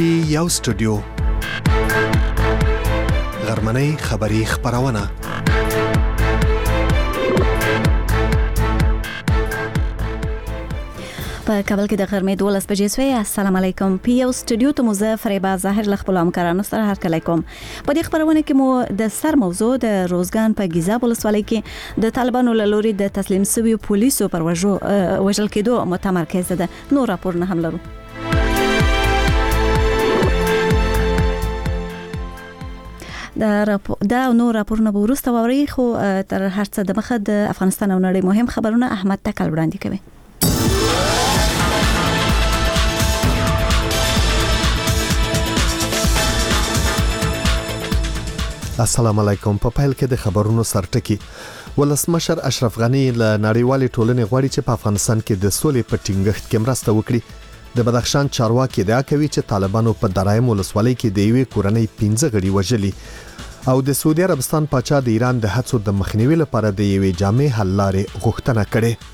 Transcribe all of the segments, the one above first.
یو سټوډیو غرمنۍ خبری خبرونه په کابل کې د غرمې 12 بجې شوې. السلام علیکم. پی یو سټوډیو ته مزه فریبا ظاهر له خپل همکارانو سره هر کله کوم. په دې خبرونه کې مو د سر موضوع د روزګان په ګیزاب ولسوالۍ کې د طالبانو له لوري د تسلیم شوی پولیسو پر وژل کېدو متمرکز ده. نور راپورونه هم لرو. دا نور راپورونه به وروسته ووري، خو تر هر څه د مخه د افغانستان او نړۍ مهم خبرونه احمد تکل وړاندې کوي. السلام علیکم. په پیل کې د خبرونو سرټکی. ولسمشر اشرف غنی له نړیوالې ټولنې غواړي چې په افغانستان کې د سولې په ټینګښت کې مرسته وکړي. د بدخشان چارواکي ادعا کوي چې طالبانو په درایم ولسوالۍ کې د یوې کورنۍ 15 غړي وژلي او د سعودي عربستان پاچا د ایران د هڅو د مخنیوي لپاره د یوې جامع حل لارې غوښتنه کړې.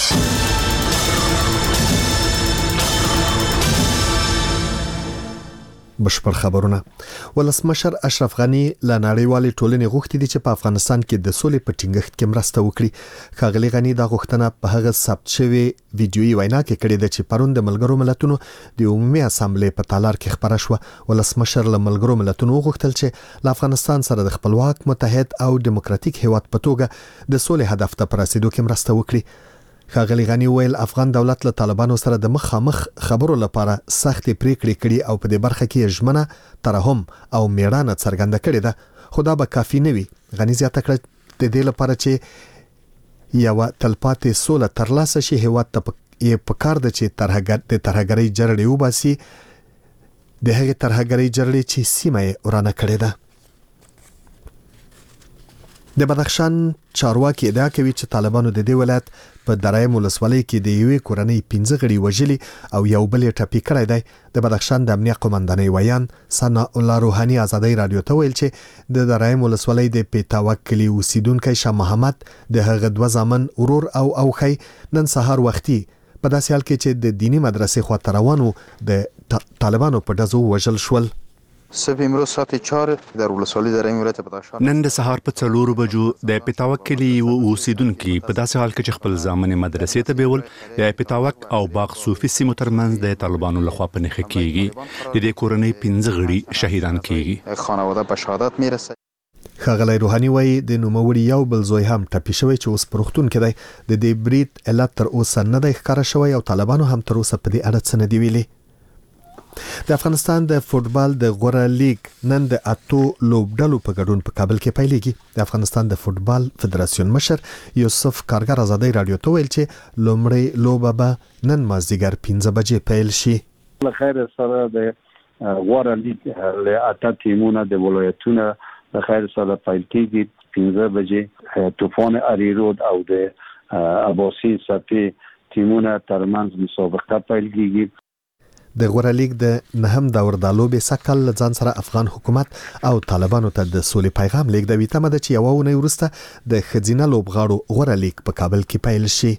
بشپړ خبرونه. ولسمشر اشرف غنی له نړیوالې ټولنې غوښتي دي چې په افغانستان کې د سولې په ټینګښت کې مرسته وکړي. ښاغلي غنی دا غوښتنه په هغه ثبت شوی ویډیويي وینا کې کړې ده چې پرون د ملګرو ملتونو د عمومي اسامبلې په تالار کې خبره شوه. ولسمشر له ملګرو ملتونو غوښتل چې له افغانستان سره د خپلواک متحد او دیموکراتیک هیواد په توګه د سولې هدف ته رسیدو کې مرسته وکړي. ښاغلي غنی ویل افغان دولت له طالبانو سره د مخامخ خبرو لپاره سخت پریکړې کړي او په دې برخه کې ژمنه ترحم او میړانه څرګنده کړې ده، خو دا به کافي نه وي. غنی زیاته کړه د دې لپاره چې یو تلپاتې سوله ترلاسه شي هیواد ته په کار ده چې ترهګرۍ جرړې وباسي، د هغې ترهګرۍ جرړې چې سیمه یې ورانه کړې ده. د بدخشان چارواکي ادعا کوي چې طالبانو د دې ولایت په درایم ولسوالۍ کې د یوې کورنۍ 15 غړي وژلي او یو بل یې ټپي کړی دی. د بدخشان د امنیه قومندانۍ ویان ثنا الله روحاني ازادي رادیو ته ویل چې د درایم ولسوالۍ د پیتاوک کلی اوسیدونکو شاه محمد د هغه دوه زامن ورور او اوخی نن سهار وختي په داسې حال کې چې د دینی مدرسې خواته روانو د طالبانو په ډزو وژل شول. صبح امروز ساعت 4 در ولسوالی درایم ولایت بدخشان نن د سهار په 4 بجو د پیتاوک کلی اوسیدونکو په داسې حال کې چې خپل ځامن مدرسې ته بیول د پیتاوک او باغ صوفي سیمو ترمنځ د طالبانو لخوا په نخښه کیږي. د دې کورنۍ 15 غړي شهیدان کیږي. خانواده به شهادت میرسه. ښاغلی روحاني وایي د نوموړي یو بل زوی هم ټپي شوی چې اوس په روغتون کې دی. د دې برید علت تر اوسه نه دی ښکاره شوی او طالبانو هم تر اوسه په دې اړه څه نه دی ویلي. د افغانستان د فوتبال د غوره لیگ نن د 8 لوبډلو په ګډون په کابل کې پیلېږي. د افغانستان د فوتبال فدراسیون مشر یوسف کارګر ازادي رادیو ته ویل چې لومړی لوبه به نن مازدیګر 15 بجې پیل شي. له خیر سره د غوره لیگ له 8 ټیمونو د ولایتونو له خیر سره پیل کېږي 15 بجې. طوفان اریرود او د اباسین صفی ټیمونو ترمنځ مسابقه پیل کېږي. د غوره لیگ د نهم دور د لوبې سکل ځان سره افغان حکومت او طالبانو ته د سولې پیغام لیږدوي. تمه ده چې یوه اونۍ وروسته د ښځینه لوبغاړو غوره لیگ په کابل کې پیل شي.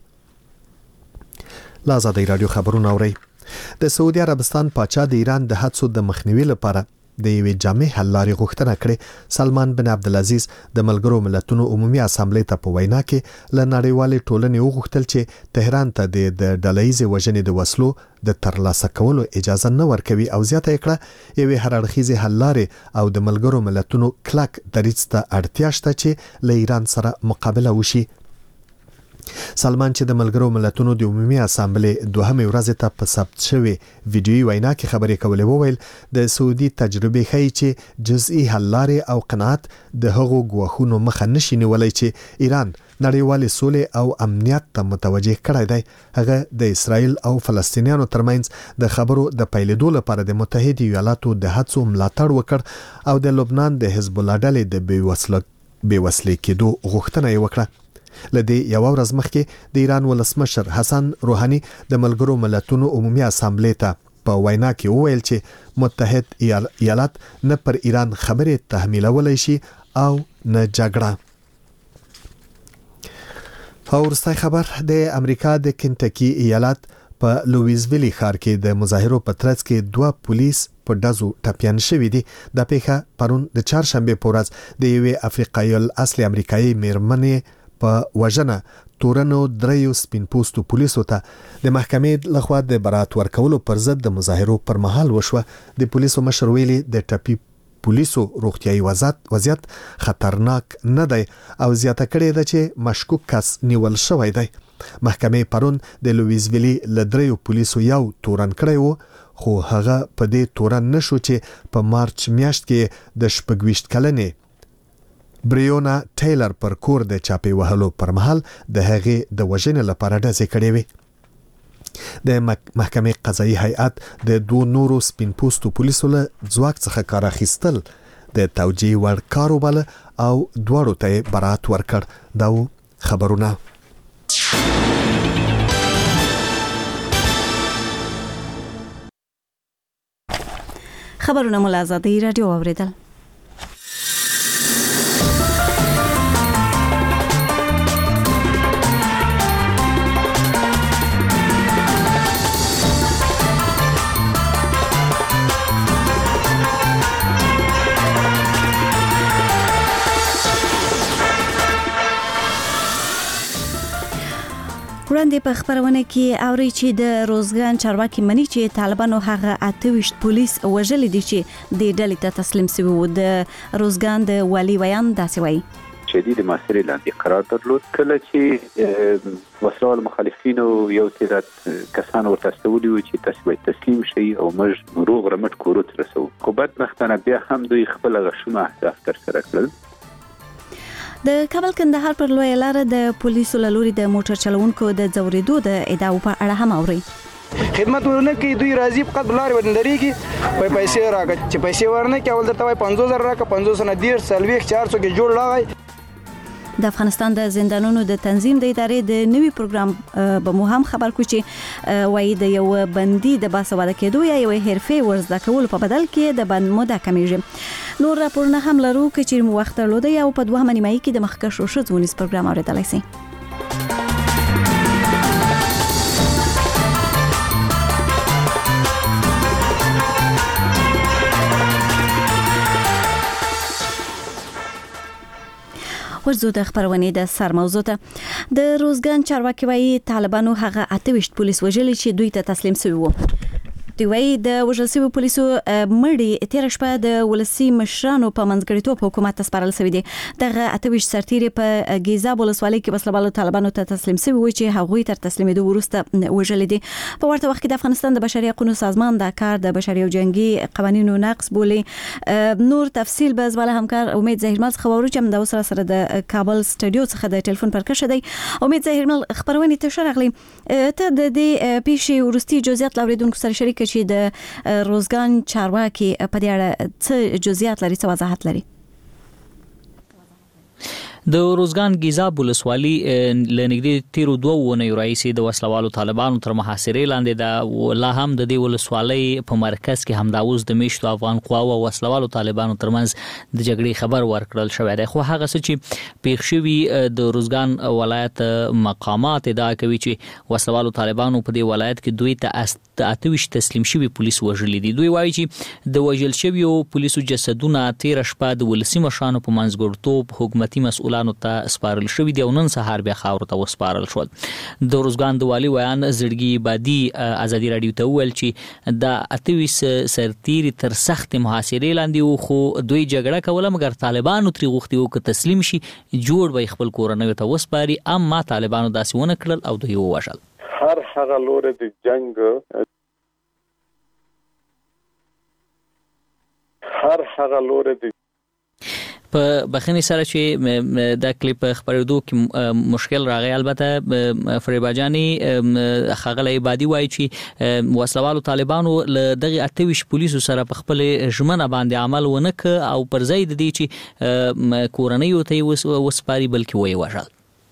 له ازادي رادیو خبرونه اورئ. د سعودي عربستان پاچا د ایران د هڅو د مخنیوي لپاره د یوې جامع حل لارې غوښتنه کړې. سلمان بن عبدالعزیز د ملګرو ملتونو عمومي اسامبلې ته په وینا کې له نړیوالې ټولنې وغوښتل چې تهران ته د ډلهیزې وژنې د وسلو د ترلاسه کولو اجازه نه ورکوي او زیاته یې کړه یوې هراړخیزې حل لارې او د ملګرو ملتونو کلک دریځ ته اړتیا شته چې له ایران سره مقابله وشي. سلمان چې د ملګرو ملتونو د عمومي اسامبلې دوهمې ورځې ته په ثبت شوی ویډیويي وینا کې خبرې کولې وویل د سعودي تجربه ښیي چې جزئي حل لارې او قناعت د هغو ګواښونو مخه نشي نیولای چې ایران نړیوالې سولې او امنیت ته متوجه کړی دی. هغه د اسرائیل او فلسطینیانو ترمنځ د خبرو د پیلېدو لپاره د متحده ایالاتو د هڅو ملاتړ وکړ او د لبنان د حزب الله ډلې د بېوسلې کېدو غوښتنه یې وکړه. لدې یو ورځ مخکې د ایران ولسمشر حسن روحاني د ملګرو ملتونو عمومي اسامبلې ته په وینا کې وویل چې متحد ایالات نه پر ایران خبرې تحمیلولای شي او نه جګړه. فورستای خبر د امریکا د کنټکی ایالت په لویزویل ښار کې د مظاهرو په ترڅ کې 2 پولیس په ډزو ټپيان شوې دي. د پیښه پرون د چهارشنبه په ورځ د یوې افریقایي اصلي امریکایي میرمنې په وژنه تورنو دریو سپین پوستو پولیسو ته د محکمې لخوا د برات ورکولو پر ضد د مظاهرو پر مهال وشوه. د پولیسو مشر ویلي د ټپي پولیسو روغتيایي وضعیت خطرناک نه دی او زیاته کړې ده چې مشکوک کس نیول شوی دی. محکمې پرون د لویزویلی لدریو پولیسو یو تورن کړی وو خو هغه په دې تورن نشو چې په مارچ میاشت کې د 26 کلنې بریونا ټیلر پر کور د چاپی وهلو پر مهال د هغې د وژنې لپاره ډزې کړې وي. د محکمې قضایي هیئت د دوه نورو سپین پوستو پولیسو له ځواک څخه کار اخیستل د توجیه وړ کار وباله او دواړو ته برات ورکړ. دا خبرونه مول آزادی رادیو اوریدل. وړاندې په خبرونه کې اوري چې د روزګان چارواکي مني چې طالبانو هغه 28 پولیس وژلي دي چې د ډلې ته تسلیم شوي وو. د روزګان د والي ویان داسې وایي شدید محاصرې لاندې قرار درلود. کله چې وسلوال مخالفینو یو تعداد کسان ورته استولي وو چې تاسو باید تسلیم شئ او موږ روغ رمټ کورو ته رسو. خو بدبختانه بیا هم دوی خپل غشونه اهداف ترسره کړل. د کابل کندهار پر لوی لار د پولیسو لوري د موټر چلوونکو د ځورېدو د ادعاو په اړه هم اوري. خدمت ورنه کې دوی راضي فقط بلار ورندريږي په پیسې راکړي چې پیسې ورنه کې اول درته 50000 راکړه 500 نه ډیر سلويخ 400 کې جوړ لاغی. د افغانستان د زندانونو د تنظیم د ادارې د نوي پروګرام به مو هم خبر کو چې وایي د یو بندي د باسواده کېدو یا یو حرفه ورزده کول په بدل کې د بند موده کمیږي. نور راپورونه هم لرو چې مو وخت درلوده او په دوه نیمایي کې د مخکښو ښځو پروګرام اوریدلای شئ. ورزو د خبرونه د سر موضوع ته د روزګان چارواکي وایي طالبانو هغه 28 پولیس وژلي چې دوی ته تسلیم شوي وو. دی وایي د وژل شوي پولیسو مړي تیر شپه د ولسي مشرانو په منځګړیتوب حکومت ته سپارل شوي دي. دغه 28 سرتیري په ګیزاب ولسوالۍ کې وسلوالو طالبانو ته تسلیم شوي وو چې هغوی تر تسلیمېدو وروسته وژلي دي. په ورته وخت کې د افغانستان د بشري حقوقو سازمان دا کار د بشري او جنگي قوانینو نقض بولي. نور تفصیل به زواله همکار امید ظاهرمل خبرو چې د سره د کابل سټوډیو څخه د ټلیفون پر کښه دی. امید ظاهرمل خبرونه ته شرغلي ته د دې پیښې ورستي جزئیات لوریدونکو سره شریک چې د روزګان چارواکي په دې اړه څه جزئیات لري، څه وضاحت لري؟ د روزګان ګیزاب ولسوالي لنګدي تیرو 2 ونې راځي د وسلوالو طالبانو تر محاصرې لاندې د لا هم د دې ولسوالۍ په مرکز کې همداوز د میشتو افغان قواو او وسلوالو طالبانو ترمنځ د جګړې خبر ورکړل شوی دی. خو هغه څه چې پیښ شوی د روزګان ولایت مقامات ادعا کوي چې وسلوالو طالبانو په دې ولایت کې دوی ته 28 تسلیم شوی پولیس وژلي دي. دوی وایي چې د وژل شویو پولیسو جسدونه تیر شپه د ولسی مشرانو په منځګړیتوب حکومتي مسؤلانو ته سپارل شوی دی او نن سهار بیا خاور ته وسپارل شول. د روزګان د والي ویان زړګي بادي ازادي رادیو ته ویل چې د 28 سرتیري تر سخت محاصرې لاندې خو دوی جګړه کوله مګر طالبانو تری غوښتي او که تسلیم شي جوړ به خپل کورنۍ ته وسپاري، اما طالبانو داسې ونه کړل او دوی ووژل. هر هغه لور د جنگ په بخښنې سره چې دا کلیپ خبرېدو کې مشکل راغی. البته فریباجانی خغل عبادي وایي چې وسلوالو طالبانو له دغه 28 پولیسو سره په خپل ژمنه باندې عمل ونه ک او پر ځای د دې چې کورنۍ ته وسپاري بلکې وایي وژل.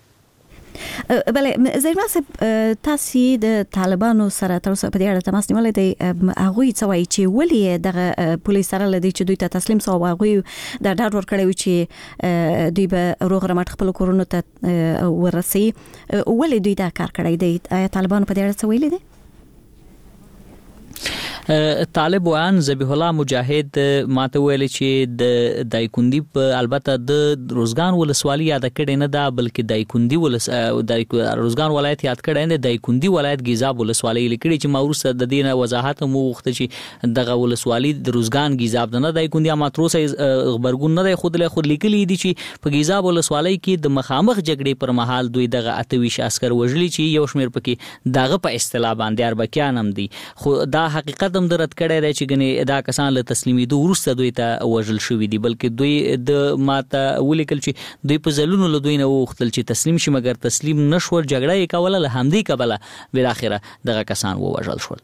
بله زیرما صاحب تاسو د طالبانو سره تر اوسه په دې اړه تماس نیولې دی، هغه څه وایي چې ولې دغه پولیس سره لدی چې دوی ته تسلیم شو او هغه د ډاډ ورکړی چې دوی به روغ رمټ خپل کورونو ته ورسي، ولې دوی دا کار کړی دی؟ طالبانو په دې اړه څه ویلي دي؟ طالب وان ذبیح الله مجاهد ماته ویل چې د دایکندي البته د روزګان ولسوالۍ یاد کړي نه دا بلکې دایکندي روزګان ولایت یاد کړي نه دایکندي ولایت ګیزاب ولسوالۍ لیکلي چې مورسه د دینه وضاحت مو وخت چې دغه ولسوالۍ د روزګان ګیزاب نه دایکندي ماتروسه خبرګون نه خود له خود لیکلي دي چې په ګیزاب ولسوالۍ کې د مخامخ جګړې پر مهال دوی دغه 28 عسكر وژلي چې یو شمیر پکې دغه په اصطلاح باندې اربکیان هم دي خو دا حقیقت هم درت کړی دی چې ګنې دا کسان له تسلیمیدو وروسته دوی ته وژل شوي دي بلکې دوی د ماته ولیکل چې دوی په ځلونو له دوی نه وغوښتل چې تسلیم شي مګر تسلیم نشول جګړه یې کوله له همدې کبله بالاخره دغه کسان ووژل شول.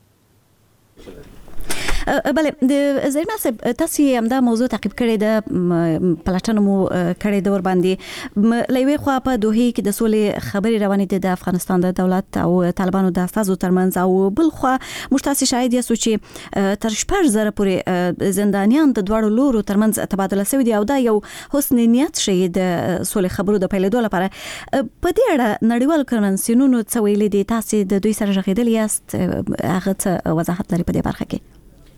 بله د زلمه صاحب تاسو هم دا موضوع تعقیب کړی د پلاتنو مو کړی د ور باندې لوي خو په دوه کې د سولې خبري روانې د افغانستان د دولت او طالبانو د استازو ترمنځ او بل خو مشتاسي شاهد یې سوچي تر 4000 پورې زندانیان د دوړو لورو ترمنځ تبادله شوی دی او دا یو حسن نیت شي د سولې خبرو د پیلېدو لپاره په دې اړه نړیوال کنوانسیونونو څه ویلي دي تاسو د دوی سره ژغېدل یاست هغه څه وضاحت لري په دې برخه کې؟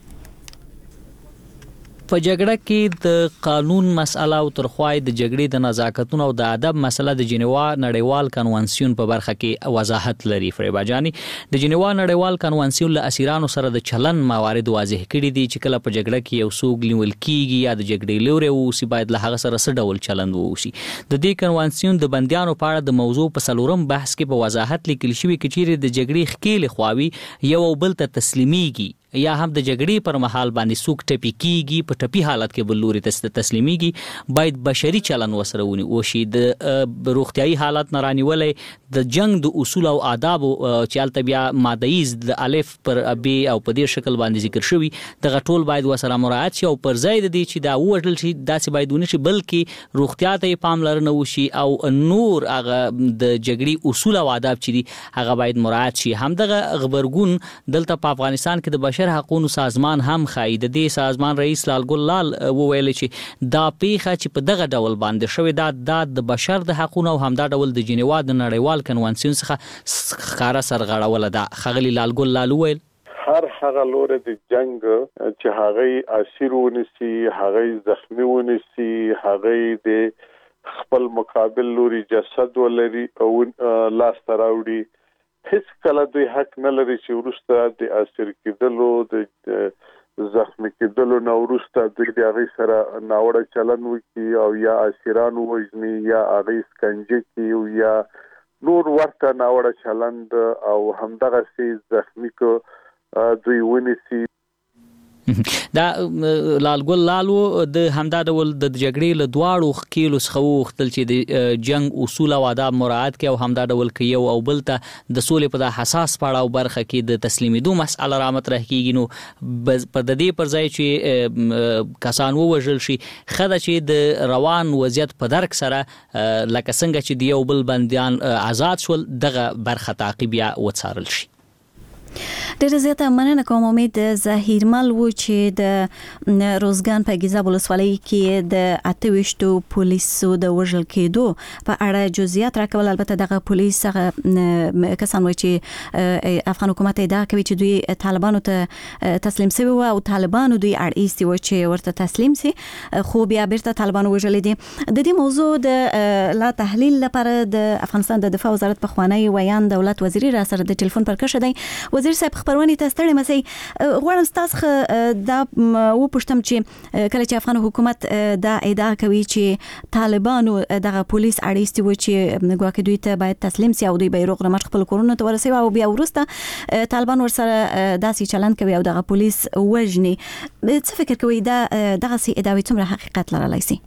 په جګړه کې د قانون مسله او ترخوای د جګړې د نزاکتونو او د ادب مسله د جنیوا نړیوال کنوانسیون په برخه کې وضاحت لري. فریبا جانی د جنیوا نړیوال کنوانسیون له اسیرانو سره د چلن موارد واضح کړي دي چې کله په جګړه کې یو څوک نیول کیږي یا د جګړې لوري اوسي باید له هغه سره څه ډول چلند ووسي. د دې کنوانسیون د بندیانو په اړه د موضوع په څلورم بحث کې په وضاحت لیکل شوی چې چیرې د جګړې ښکېلې خواوي یو بل ته تسلیمیږي یا هم د جګړې پر مهال باندې سوک ټپی کیږي په ټپی حالت کې بل لوري ته تسلیمیږي باید بشري چلن وسره وشي. د روغتيایي حالت نه رانیولې د جنگ د اصول او آداب چې البته بیا مادهیز د الف پر ب او په دې شکل باندې ذکر شوی د غټول باید وسره مراعات شي او پر ځای د دې چې دا وژل شي داسې باید ونه شي بلکې روغتیا ته پاملرنه وشي او نور هغه د جګړې اصول او آداب چې دي هغه باید مراعات شي. همدغه خبرګون دلته په افغانستان کې د بشر حقوقو سازمان هم خای د دې سازمان رئیس لال ګل لال وویل چې دا پیښه چې په دغه ډول باندې شوې دا د بشر د حقوقو او همدا ډول د جنیوا د نړیوال کنوانسیون څخه ښکارا سرغړول ده. خغلی لال ګل لال وویل هر هغه لور د جنگ چې هغه اسیر ونیسي هغه زخمی ونیسي هغه د خپل مقابل لوري جسد ولري او لاس تراوړي هیڅ کله دوی حق نه لري چې ورسته د اسیر کېدلو د زخمی کېدلو نه ورسته دوی د هغه سره ناوړه چلن وکړي او یا اسیران وژني یا هغه سکنجه کوي یا نور ورته ناوړه چلند او همدغه سي زخمی کو دوی ونیسي. دا لال ګل لالو د همدا ډول د جګړې له دواړو خکیلو څخه وغوښتل چې د جنگ اصول او آداب مراعات کړي او همدا ډول کې یو او بل ته د سولې په د حساس پړاو برخه کې د تسلیمیدو مسأله را مطرح کیږي. نو په د دې پر ځای چې کسان ووژل شي خدای چې د روان وضعیت په درک سره لکه څنګه چې د یو بل بندیان آزاد شول دغه برخه تعقیب یا وڅارل شي. ډېر زیاته مننه کوم. امید ظاهرمل و چې د روزګان په ګیزاب ولسوالۍ کې د 28 پولیسو د وژل کېدو په اړه جزئیات راکول. البته دغه پولیس هغه کسان وایي چې افغان حکومت ادعا کوي چې دوی طالبانو ته تسلیم شوي او طالبانو دوی اړ ایستي و چې ورته تسلیم شي خو بیا بیرته طالبانو وژل دي. د دې موضوع د لا تحلیل لپاره د افغانستان د دفاع وزارت په خوانی ویان دولت وزیر را سره د ټلیفون پر کښه دی. وزیر صاحب خبرونه ته ستړي مسي غواړم تاسو دا و پښتم چې کله چې افغان حکومت دا ادعا کوي چې طالبانو دغه پولیس اړیستي و چې ګواکې دوی ته باید تسلیم سي او دوی به روغ رمټ خپل کورونه ته ورسوي او بیا ورسته طالبان ورسره داسې چلند کوي او دغه پولیس وژني. څه فکر کوي دغه سي ادعاوې څومره حقیقت لرلای سي؟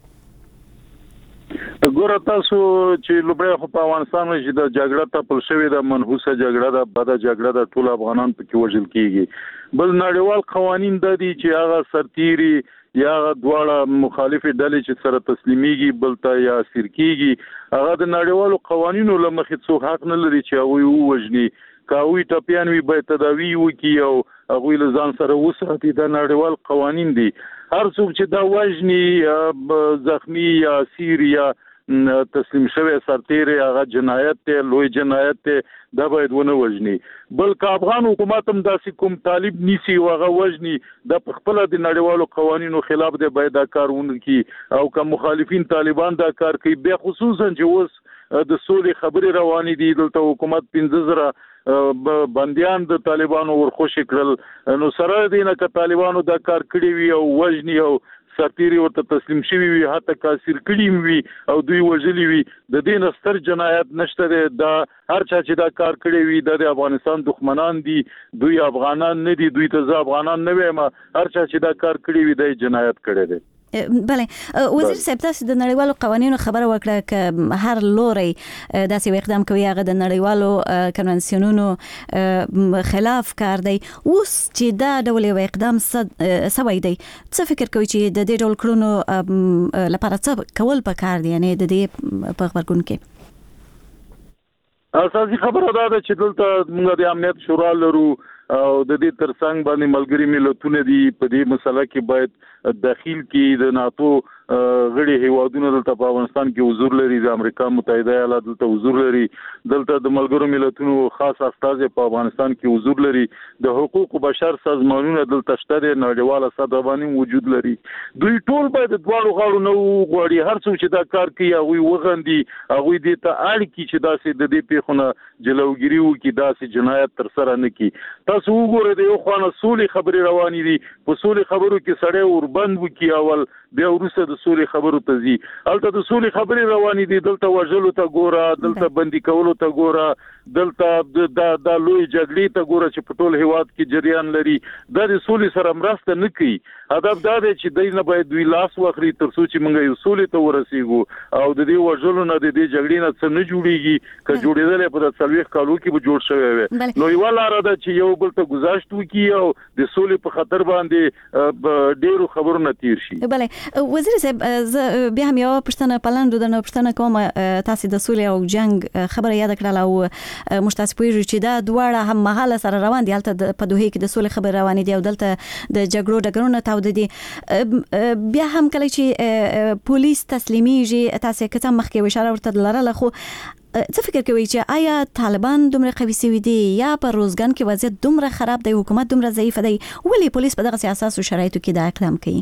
ګوره تاسو چې لوبره خو په افغانستان کې د جګړه ته پل شوې د منحوسه جګړه د بده جګړه د ټول افغانان په کې وژل کیږي. بل نړیوال قوانین د دي چې هغه سرتيري یا دواړه مخالفه ډلې چې سره تسلیمیږي بل ته یا اسیر کیږي هغه د نړیوالو قوانینو لمخې څوک حق نه لري چې هغه وژني. کاوی ټپیان وي به تداوی وکي او هغه له ځان سره وساتي. د نړیوال قوانین دي. هر څوک چې دا وژني زخمی یا اسیر یا تسلیم شوی سرتیر هغه جنایت ته لوی جنایت ته دا باید ونه وژني بلکې افغان حکومت هم داسې کوم طالب نیسی او هغه وژني د خپل د نړیوالو قوانینو خلاف دی باید دا کارونه کوي او کوم مخالفین طالبان دا کار کوي به خصوصا چې اوس د سولې خبرې روانې دي دلته حکومت 15,000 بنديان د طالبانو ورخوشي کړل نو سره دینه ک طالبانو دا کار کړی وي او وژني او سرتیری ورته تسلیم شوی وي حتی کاسر کړي وي او دوی وژلي وي د دین ستر جنایت نشته دا هر چا چې دا کار کړی وي د افغانستان دښمنان دي دوی افغانان نه دي دوی ته افغانان نه وایم هر چا چې دا کار کړی وي د جنایت کړی دی بله وزیر صاحب تاسو د نړیوالو قوانینو خبره وکړه ک هر لوري داسې اقدام کوي هغه د نړیوالو کنونسیونونو خلاف کار دی اوس چې دا ډول اقدام سوي دی څه فکر کوي چې د دې ډول کړنو لپاره څه کول پکار دی یعنی د دې په خبرګون کې اساسي خبره دا ده چې دلته موږ د امنیت شورا لرو او د دې ترڅنګ باندې ملګری ملتونه دي په دې مسله کې باید داخل کې د ناتو غړي هیوادونو دلته په افغانستان کې حضور لري د امریکا متحده ایالات دلته حضور لري دلته د ملګرو ملتونو خاص استاذ په افغانستان کې حضور لري د حقوق بشر سازمانونو دلته شته نړیواله سطح باندې وجود لري دوی ټول باید د دوه غاړو نو غوړي هر څو چې دا کار کوي هغه وغندي هغه دې ته اړ کی چې داسې د دې پیښونه جلوګیری وکي داسې جنایت تر سره نه کی تاسو وګورئ د یو خوانه سولې خبرې روانې دي په سولې خبرو کې سړی وربند وکي اول بیا ورسره د سولې خبرو ته ځي البته د سولې خبرې روانې دي دلته وژلو ته ګوره دلته بندي کولو ته ګوره دلته د لوی جګړې ته ګوره چې په ټول هیواد کې جریان لري د سولې سره مرسته نه کوي هدف دا دی چې دوی نه باید دوی لاس واخلي تر څو چې موږ یو سولې ته ورسیږو او د دې وژلو نه د دې جګړې نه څه نه جوړیږي که جوړېدل په 40 کالو کې به جوړ شوی وي نو یو لاره ده چې یو بل ته گذاشت وکي او د سولې په خطر باندې ډېرو خبرونه تیر شي بله وزیر صاحب بیا هم یو پښتنه پلاندو د پښتنه کوم تاسو د سولې او جنگ خبره یاد کړل او مشتاسپوي چې دا دواړه هم مهاله سره روان دي البته په دوه کې د سولې خبر روان دي او دلته د جګړو ډګرونه تاود دي بیا هم کله چې پولیس تسلیمیږي تاسو کته مخکې اشاره ورته لرله خو څه فکر کوي چې آیا طالبان دومره قوي سوي دي یا په روزګان کې وضعیت دومره خراب دی حکومت دومره ضعیف دی ولی پولیس په دغه سیاست او شرایطو کې دا اقدام کوي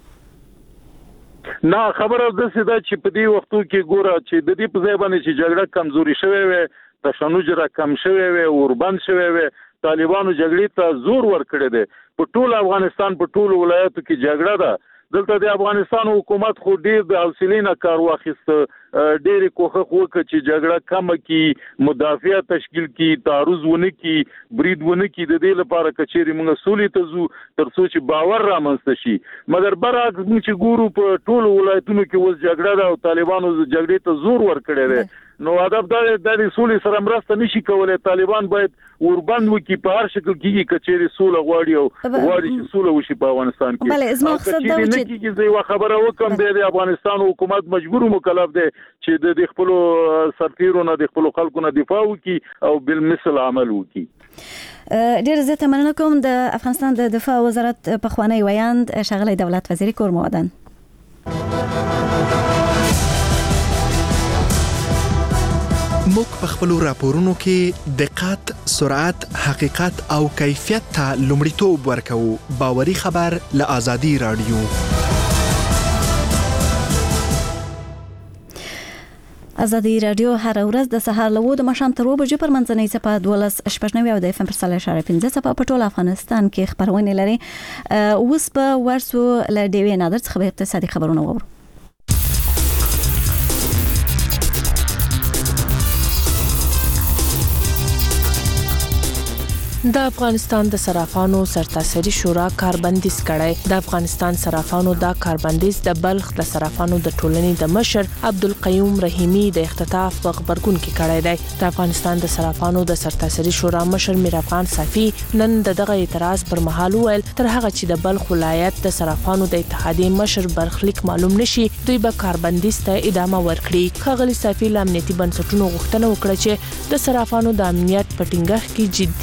نه خبره ده چې په دې وختو کې ګوره چې د دې په ځای باندې چې جګړه کمزوري شوې وي تشنج را کم شوی وي اوربند شوی وي طالبانو جګړې ته زور ورکړی دی په ټول افغانستان په ټول ولایتو کې جګړه ده دلته د افغانستان حکومت خو ډیر د حوصلې نه کار واخیست ډېر کوخه وکړي چې جګړه کم کی مدافع تشکیل کی تعرض ونه کی برید ونه کی د دې لپاره کچېری موږ سولې ته زو تر څو چې باور رامنځته شي مګر برعکس موږ چې ګورو په ټول ولایتونو کې اوس جګړه ده او طالبانو جګړې ته زور ورکړی دی نو ادب دا د سولې سره مرسته نشي کولای طالبان باید وربند وکي په هر شکل کې کچېری سوله غواړي او غواړي چې سوله وشي په افغانستان کې بله زما مقصد دا و چې زه یو خبره وکم د افغانستان حکومت مجبور مکلف دی چې د خپل سرتیرونو د خپل خلکو نه دفاع وکي او بالمثل عمل وکي ډیر زه مننه کوم د افغانستان د دفاع وزارت په خوانی ویاند شغله دولت وزیر کور مودن موږ په خپل راپورونو کې دقت، سرعت، حقیقت او کیفیت ته لومړیتوب ورکوو. باوري خبر له آزادي رادیو. آزادي رادیو هر ورځ د سهار له 9 ماښام تر 2 بجې پر منځنۍ صفه 12:90 او د FM پر 15 صفه په ټول افغانستان کې خبرونه لري. اوس په ورسو له ډیوی نادر څخه اقتصادي خبرونه وورو. د افغانستان د صرافانو سرتاسري شورا کاربندیز کړي. د افغانستان صرافانو دا کاربندیز د بلخ د صرافانو د ټولنې د مشر عبدالقیوم رحیمی د اختطاف په خبرګون کې کړي دی. د افغانستان د صرافانو د سرتاسري شورا مشر میرافغان صافی نن دغه اعتراض پر مهال ویل تر هغه چې د بلخ ولایت د صرافانو د اتحادیې مشر برخلیک معلوم نشي دوی به کاربندیز ته ادامه ورکړي. ښاغلي صافی له امنیتي بنسټونو غوښتنه وکړه چې د صرافانو د امنیت په ټینګښت کې جدي اقدام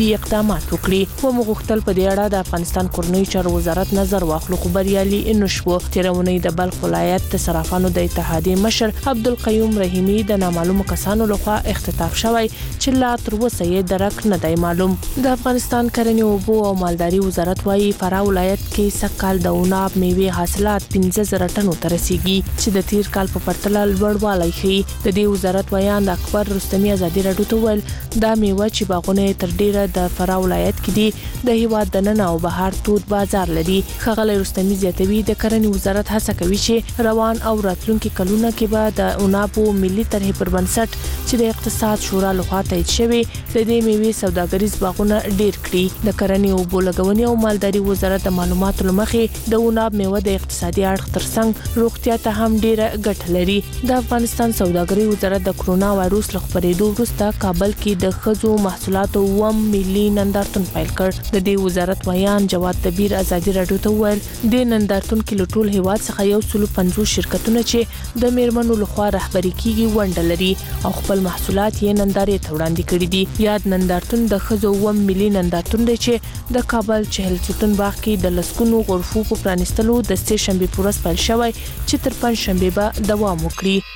اقدامات وکړي. و مغختل په دې اړه د افغانستان کورنۍ چارو وزارت نظر واخلو خو بریالي نشو. تیرونی د بلخ ولایت د صرافانو د اتحادیې مشر عبدالقیوم رحیمی د نامعلومو کسانو لخوا اختطاف شوی چې لا تر اوسه یې درک نه دی معلوم. د افغانستان کرنې اوبو او مالداري وزارت وايي فراه ولایت کې سکهال د عناب میوې حاصلات 15,000 ټنو ته رسیدي چې د تیر کال په پرتله لوړوالی ښيي. د دې وزارت ویان د اکبر رستمي ازادي راډیو ته ویل دا میوه چې باغونه تر ډیره د فراه ولایت کې دي د هیواد د نن او بهر تود بازار لري. ښاغلی رستمي زیاتوي د کرنې وزارت هڅه کوي چې روان او راتلونکي کلونه کې به د عنابو ملي طرحې پر بنسټ چې د اقتصاد شورا لخوا تایید شوی د دې میوې سوداګریز باغونه ډیر کړي. د کرنې اوبو لګونې او مالداري وزارت د معلوماتو لمخې د عناب میوه د اقتصادي اړخ ترڅنګ روغتیا ته هم ډیره ګټه لري. د افغانستان سوداګري وزارت د کرونا وایروس له خپرېدو وروسته کابل کې د ښځو محصولاتو ملي نندارتون پیل کړ. د دې وزارت ویان جواد دبیر ازادي راډیو ته ویل د نندارتون کې له ټول هیواد څخه 150 شرکتونه چې د میرمنو لخوا رهبري کیږي ونډه لري او خپل محصولات یې نندارې ته وړاندې کړي دي. یاد نندارتون د ښځو ملي نندارتون دی چې د کابل 40 ستون باغ کې د لسګونو غرفو په پرانیستلو د سه شنبه پورس پیل شوی چې تر پنځشنبه به دوام وکړي.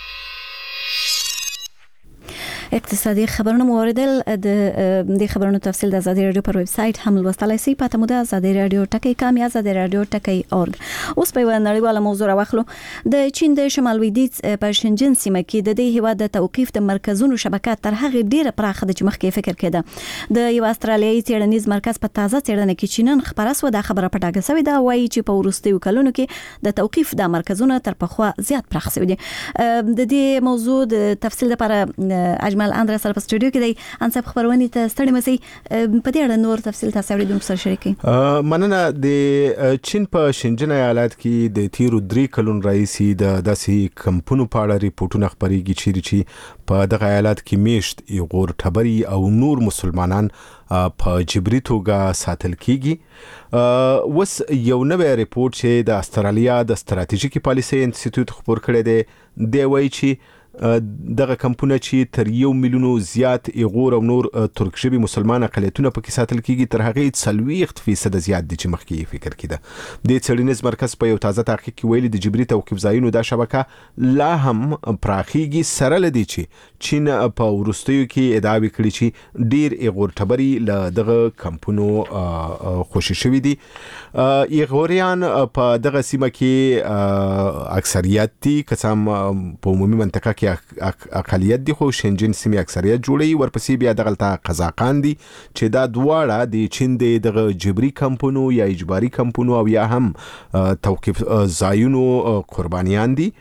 اقتصادي خبرونه موردل د خبرونو تفصیل د آزادي رادیو پر ویب سټ هم لوستلای شئ. پته مو د آزادي رادیو ټکی کام یا آزادي رادیو ټکی اورګ. اوس په نړیواله موضوع راوخلو. د چین د شمال لویدیځ په شنجن سیمه کې د دې هیواد د توقيف د مرکزونو شبکه تر هغه ډیره پراخه د مخکې فکر کېده. د یو استرالیایي څېړنیز مرکز په تازه څېړنه کې چینن خبره سو د خبره پټاګه سوي دا وایي چې په وروستیو کلونو کې د توقيف د مرکزونو تر پخوا زیات پراخ سوي دي. د دې موضوع د تفصیل لپاره اندرا سره په سټوډیو کې دی. انصاف خبرونه ته ستړي مسي په دې اړه نور تفصیل تاسو اوریدونکو سره شریکي. مننه. د چین په شنجن ایالت کې د تیرو 3 کلونو رئیسي د داسې کمپونو په اړه ریپورتونه خبريږي چې په دغه ایالت کې میشت ایغور ټبري او نور مسلمانان په جبري توګه ساتل کیږي. وس یو نوې ریپورت چې د استرالیا د ستراتیژیکي پالیسي انسټیټیوټ خبر کړی دی دی وایي چې دغه کمپونه چې تر 1 میلیون زیات ایغور او نور ترک شوی مسلمان اقلیتونه پکې ساتل کیږي تر هغه 40% زیات دي چې مخکې فکر کړه. د څېړنیز مرکز په یو تازه تحقیق کې ویلي د جبري توقيف ځایونو د شبکه لا هم پراخیږي سره لدی چې چین په ورستیو کې ادعا وکړي چې ډیر ایغور ټبري له دغه کمپونو خوشی شوی دي. ایغوریان په دغه سیمه کې اکثریت دي قسم په عمومي منطقه اقلیت دي خو شنجن سیمه اکثریت جوړي. ورپسې بیا دغلطه قزاقان دي چې دا دواړه د چین د جبري کمپونو یا اجباري کمپونو او یا هم توقيف ځایونو قربانیان دي.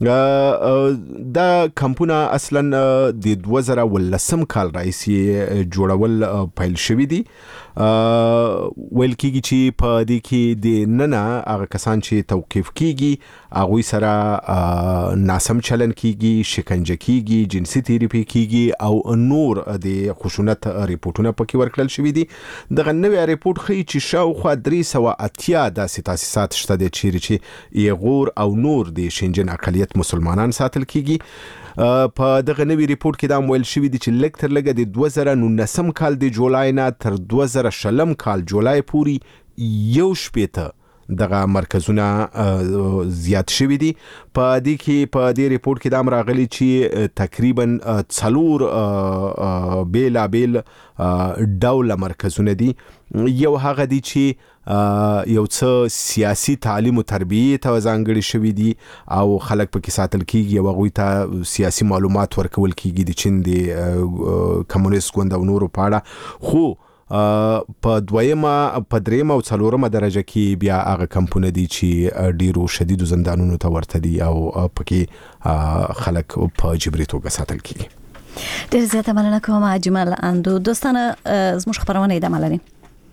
دا کمپونه اصلا د 2019 کال راځي جوړول پیل شوی دي. ویل کیږي چې په دې کې د نننه هغه کسان چې توقيف کیږي هغه سره ناسم چلن کیږي، شکنجه کیږي، جنسي تیریپي کیږي او نور د خشونت ریپورتونه پکې ورکړل شوی دي. دغه نوې ریپورت ښیي چې شاوخوا 380 د تاسیسات شته د چې ایغور او نور د شنجن اقلیت مسلمانان ساتل کیږي. په دغه نوې ریپورت کې دا ویل شوی دی چې لکتر لګه د 2019 کال د جولای نه تر 2020 کال جولای پوري یو شپته دغه مرکزونه زیات شوی دي. په دې کې په دې ریپورت کې دا راغلي چې تقریبا 4 بیل ډول مرکزونه دي. یو هغه دي چې یو څه سیاسي تعلیم او تربیه ته ځانګړي شوی دي او خلک پکې ساتل کیږي او غوي ته سیاسي معلومات ورکول کیږي د چین د کمونیست ګوند او نورو په اړه. خو په دویمه په دریمه او څلورمه درجه کې بیا هغه کمپونه دي چې ډیرو شدیدو زندانونو ته ورته دي او پکې خلک په جبري توګه ساتل کیږي. ډیر زیاته مننه کوم اجمل اندو. دوستانه زموږ خبرونه ادامه لري.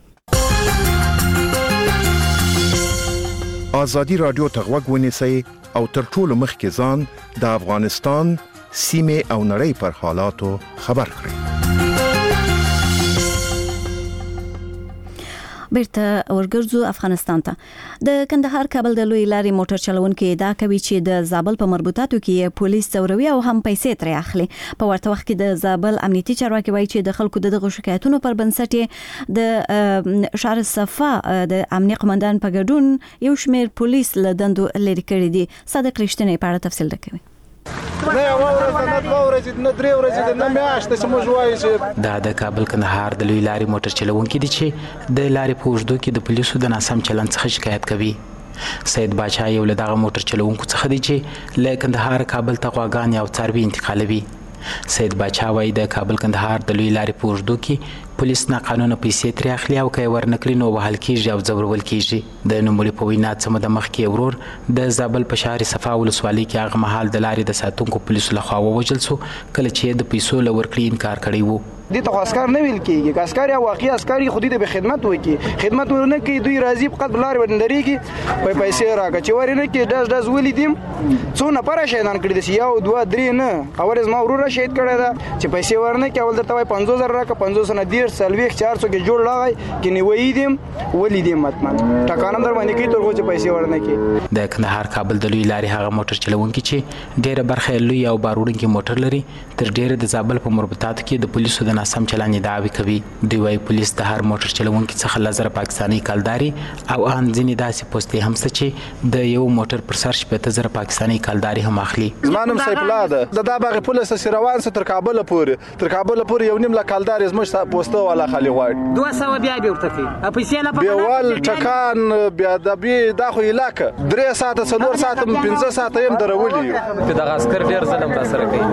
آزادی رادیو ته غوږ ونیسئ او تر ټولو مخکې ځان د افغانستان سیمه او نړۍ پر حالاتو خبر کړئ. بیرته ورګرځو افغانستان ته د کندهار کابل د لوی لارې موټر چلونکو ادعا کوي چې د زابل په مربوطاتو کې پولیس څوروي او هم پیسې ترې اخلي. په ورته وخت کې د زابل امنیتي چارواکي وایي چې د خلکو دغه شکایتونو پر بنسټ د شهر صفا د امنیت قومندان په ګډون یو شمېر پولیس له دندو لري کړی دي. صادق رښتینی په اړه تفصیل راکوي. دا د کابل کندهار د لوی لارې موټر چلونکي دي چې د لارې په اوږدو کې د پولیسو د ناسم چلند څخه شکایت کوي. سید باچا یو له دغه موټر چلونکو څخه دی چې له کندهار کابل ته غواګان او څاروي انتقالوي. سید باچا وایي د کابل کندهار د لوی لارې په اوږدو کې پولیس ناقانونه پیسې ترې اخلي او که یې ورنکړي نو وهل کېږي او ځورول کېږي. د نوموړي په وینا څه موده مخکې ورور د زابل په شهر صفا ولسوالۍ کې هغه مهال د لارې د ساتونکو پولیسو لخوا ووژل شو کله چې د پیسو له ورکړې انکار کړی و. دي ته عسكر نه ویل کیږي، عسكر یا واقعي عسكر خودي د خدمت وکي، خدمت ورنه کوي دوی راضي فقط بلار ورندريږي په پیسې راکا چې ورنه کې داس ولیدم څونه پر شهیدان کړی دي یو 2 3 نه اورز ما ورور شهید کړی دا چې پیسې ورنه کې اول درته 50000 راکا 500 نه ډیر سلوي 400 کې جوړ لاغی کې نیوي دیم ولیدم متمن ټکانم در باندې کې ترغه چې پیسې ورنه کې. د کندهار کابل د لوی لارې هغه موټر چلونکي چې ډیره برخه لوی او باروړونکي موټر لري تر ډیره د زابل په مربوطاتو کې د پولیسو د ناسم چلند دعوی کوي. دوی وايي پولیس د هر موټر چلونکي څخه لزر پاکستاني کالداري او ان ځینې داسې پوسټي هم څه چې د یو موټر پر سر 15000 پاکستاني کالداري هم اخلي. زمانم سیف الله ده د باغ پولیس روان ستر کابل پورې یو نیم لا کالداري زموږ پوسټو والا خالي غواړي 200 بیا به ورته کوي پیسې نه په ول ټکان بیا د بي د خو علاقه 3 ساعت څلور ساعت 15 ساعت هم درولي په دغه عسكر ډیر ظلم را سره کوي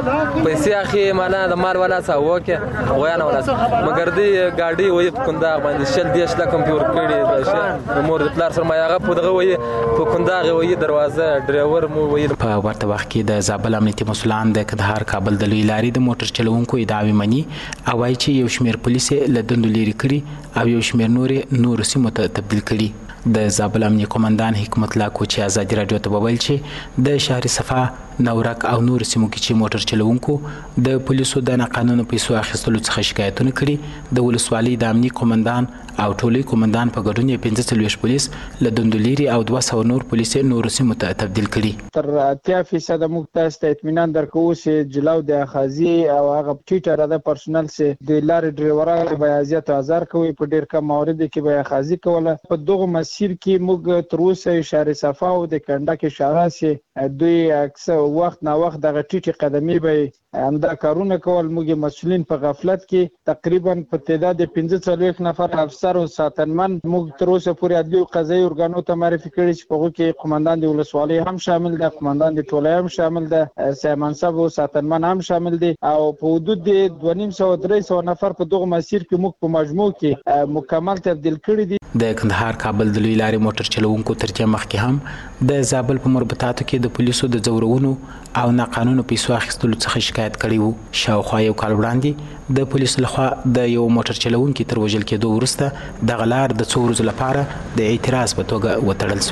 پیسې اخی معنا د مال ولا څه وکه غوانه ولا مگر دی ګاډي وې کنداغ باندې شل دیش لا کمپیوټر کړي راشه مور د پلار سره ما هغه په دغه وې په کنداغ وې دروازه ډرایور مو وې. په ورته وخت کې د زابل امنیتي مسولان د کندهار کابل د لوی لارې د موټر چلونکو ادعاوې مني او وايي چې یو شمېر پولیس له دندو لري کړي او یو شمېر نور سیمو ته تبدیل کړي. د زابل امنیتي قومندان حکمت الله کوچي ازادي رادیو ته وویل چې د شهر صفا نورک او نور سیمو کې چې موټر چلونکو د پولیسو د ناقانونه پیسو اخیستلو څخه شکایتونه کړي د ولسوالۍ د امنیتي قومندان او ټولي قومندان په ګډون 15 پولیس له دندوليري او 200 نور پولیس نور سیمو ته تبدیل کړي. تر 80% موږ تاسو ته اطمینان درکو چې جلاو د اخازي او هغه ټیټر د پرسونل سي د لارې ډرایورانو به ازیات هزار کوي په ډیر کم موارد کې به اخازي کوله. په دغه مسیر کې موږ تر اوسه شهر صفا او د کنده کې شاراسي دوی اکثر وخت نا وخت دغه ټیټي قدمي به همدا کارونه کول. موږ مسؤلین په غفلت کې تقریبا په تعداد 45 نفر افسر او ساتنمن موږ تر اوسه پورې عدلي او قضایي ارګانو ته معرفي کړي چې په هغه کې قومندان د ولسوالۍ هم شامل ده، قومندان د ټولۍ هم شامل ده، سیمانصب او ساتنمن هم شامل دي او په حدود د 250-300 نفر په دغه مسیر کې موږ په مجموع کې مکمل تبدیل کړي دي. د کندهار کابل د لوی لارې موټر چلونکو ترجمه مخکې هم د زابل په مربوطاتو کې د پولیسو د ځورونو او ناقانونه پیسو اخیستلو څخه شکایت کړی وو. شاوخوا یو کال وړاندې د پولیسو لخوا د یو موټر چلونکي تر وژل کېدو وروسته دغه لار د څو ورځو لپاره د اعتراض په توګه وتړل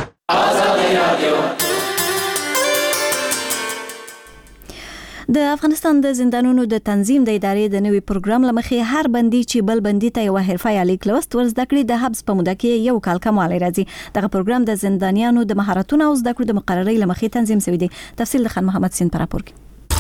شوه. د افغانستان د زندانونو د تنظیم د ادارې د نوي پروګرام لمخې هر بندي چې بل بندي ته یو حرفه یا لیک لوست ور زده کړي د حبس په موده کې یو کال کموالی راځي. دغه پروګرام د زندانیانو د مهارتونو او زده کړو د مقررۍ لمخې تنظیم شوی دی. تفصیل د خان محمد سین پر راپور کې.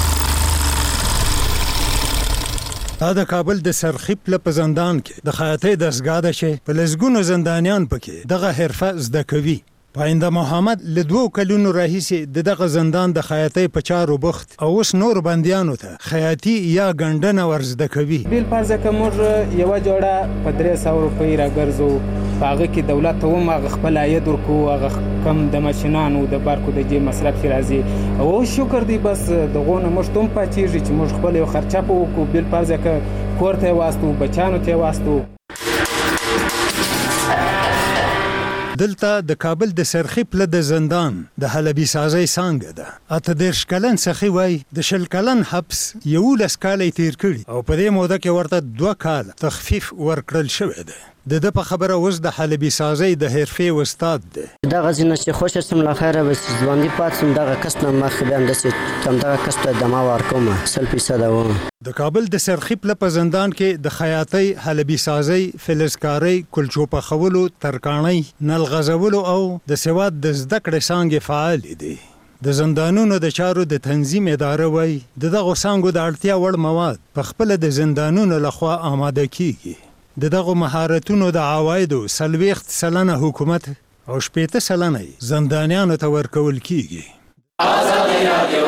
د کابل د سرخیپ په زندان کې د خیاطۍ درسګاه ده چې په لزګونو زندانیان پکې دغه حرفه زده کوي. پاینده محمد له 2 کلونو راهیسې دغه زندان د خیاطۍ په چارو بوخت او اوس نور بندیانو ته خیاطي یا ګنډنه ورزده کوي. بیل فرض کومه یو جوړه په 300 روپۍ راګرځو هغه کې دولت ته هم خپل عاید ورکو هغه کم د ماشينانو د بارکو د جې مصرف راځي او شکر دی بس دغه مشتوم پاتېږي چې موږ خپل یو خرچه په وکړو. بیل فرض کوړته واسطو بچانو ته واسطو دلته د کابل د سرخی پله د زندان د حلبي سازي څنګه ده اته د شکلن سخی وای د شلکلن حبس یو لسکالي تیر کړي او په دې موده کې ورته 2 کال تخفیف ورکړل شوی دی د په خبره اوس د حلبي سازي د حرفې استاد دی دا غزنه چې خوش سم لا خیره بس ځواني پاتم دغه کسنه مخ به اندسه تم دغه کسته دما ورکوم 100% و د کابل د سرخی پله په زندان کې د خیاطۍ حلبي سازي فلزکاري کلچو په خولو ترکاڼي نل غزولو او د سواد د زده کړې څنګه فعال دي د زندانونو د چارو د تنظیم اداره وای دغه څنګه د اړتیا وړ مواد په خپل د زندانونو لخوا آماده کیږي دغه مهارتونو د عوایدو 40% حکومت او 80% زندانیانو ته ورکول کیږي آزادي رادیو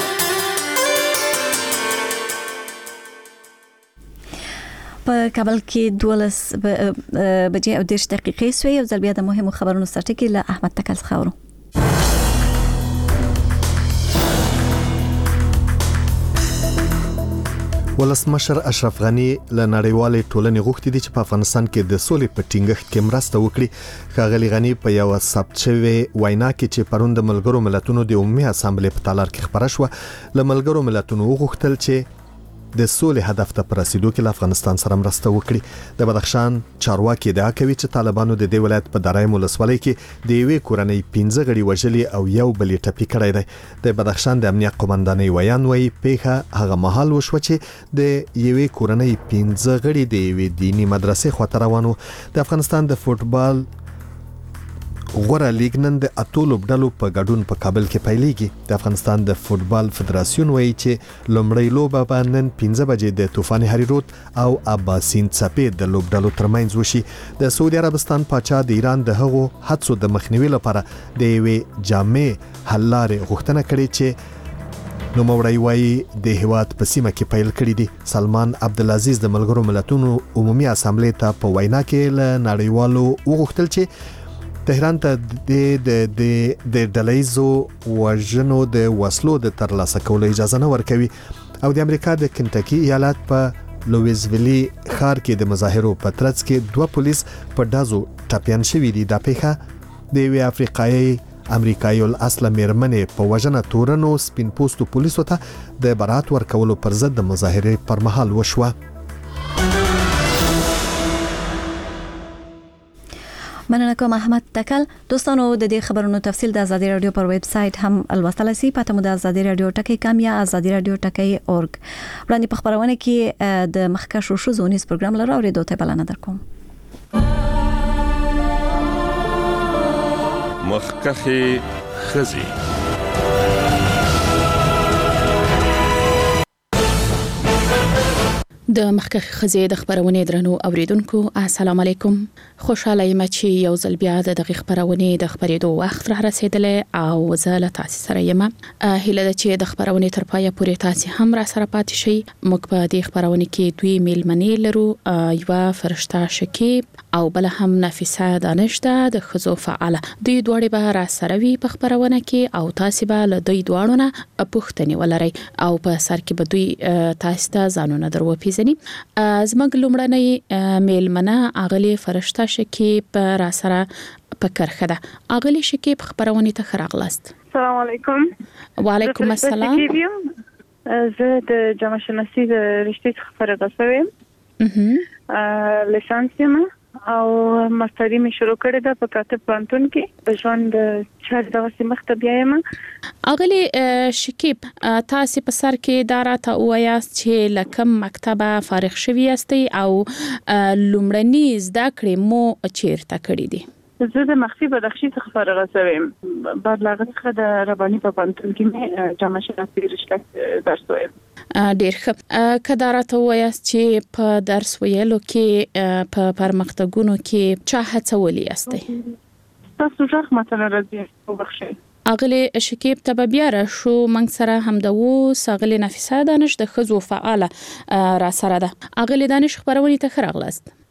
په کابل کې 12 بجې او 10 دقیقې سوې او ځل بیا د مهمو خبرونو سرټکی له احمد تکل څخه اورو ولسمشر اشرف غنی له نړیوالې ټولنې غوښتي دي چې په افغانستان کې د سولې په ټینګښت کې مرسته وکړي ښاغلي غنی په یو ثبت شوی وینا کې چې پروند ملګرو ملتونو د عمومي اسامبلې په تالار کې خبره شو له ملګرو ملتونو وغوښتل چې د سولې هدف ته رسیدو کې له افغانستان سره مرسته وکړي د بدخشان چارواکي ادعا کوي چې طالبانو د دې ولایت په درایم ولسوالۍ کې د یوې کورنۍ 15 غړي وژلي او یو بل ټپي کړی دی د بدخشان د امنیت قومندانۍ ویان وایي پیښه هغه مهال وشو چې د یوې کورنۍ 15 غړي د یوې دینی مدرسې خواته روانو د افغانستان د فوتبال غوړه لیګ نن د اتولو بدلو په ګډون په کابل کې پیلېږي د افغانستان د فوتبال فدراسیون وایي چې لومړی لوبه به نن 15 بجې د طوفان هریروت او اباسین څپې د لوبډلو ترمنځ وشي د سعودي عربستان پاچا د ایران د هغو حادثو د مخنیوي لپاره د یوې جامع حل لارې غوښتنه کړې چې نو موري وایي د هیواد په سیمه کې پیل کړی دي سلمان عبدالعزیز د ملګرو ملتونو عمومي اسامبلې ته په وینا کې له نړیوالو وغوښتل چې تهران ته د ډلهیزو وژنو د وسلو د ترلاسه کولو اجازه نه ورکوي او د امریکا د کنټکی ایالت په لویزویلی ښار کې د مظاهرو په ترڅ کې 2 پولیس په ډازو ټاپیان شوي دي د پیښه د یوې افریقایي امریکایي الاصل میرمنې په وژنه تورنو سپین پوستو پولیسو ته د برات ورکولو پر ضد د مظاهرې پر مهال وشوه مننه کوم احمد تکل دوستانو د دې خبرونو تفصیل د آزادی رادیو پر ویب سټ هم الوتل سي پته مو د آزادی رادیو ټکی کام یا آزادی رادیو ټکی اورګ وړاندې په خبرونه کې د مخکښو شو زونیز پروګرام لره اوریدو ته بلنه درکوم مخکښه خزي د مخکښ خزې د خبرونه درنو اوریدونکو السلام علیکم خوشاله یم چې یو ځل بیا د دغه خبرونه د خبرېدو وخت را رسیدلې او زه له تاسو سره یم هیله ده چې د خبرونه تر پایه پورې تاسو هم را سره پاتې شئ موږ په دې خبرونه کې دوی میلمنې لرو یو فرشته شکیب او بل هم نفیسه دانشته د خزو فعاله دوی دوړې به را سره وي په خبرونه کې او تاسو به له دوی دوړو نه پوښتنې ولرئ او په سر کې به دوی تاسو ته ځانونه درو زموږ لومړنۍ میلمنه اغلی فرشته شکیب را سره په کرخه ده اغلی شکیب خبرونه ته خراغلاست السلام علیکم وعلیکم السلام زه د جامعه شناسی د رشتې څخه فارغه شوم لیسانس یم او ماستری می شروع کړی ده په کاتب پوهنتون کې د ژوند چار دغه سیمخته بیا یم اغلی شکیب تاسو په سر کې دارات اویاست چې لکم مکتبه فارغ شوی یاستئ او لومړنی زده کړې مو چیرته کړې دي زه د مخفي بدخشي څخه فارغه شوم بعد لاغه څخه د رباني په پوهنتون کې جامعه شناسی رشته درس وایم ډیر ښه کدارات وایاست چې په درس ویلو کې په پرمختګونو کې چا هڅولي یاستئ تاسو ځخ مثلا راځي وبخښئ اغلی شکیب ته بیا را شو منګ سره هم د و ساغلی نفیسه دانش د خزو فعاله را سره ده اغلی دانش خبرونه ته خراغلاست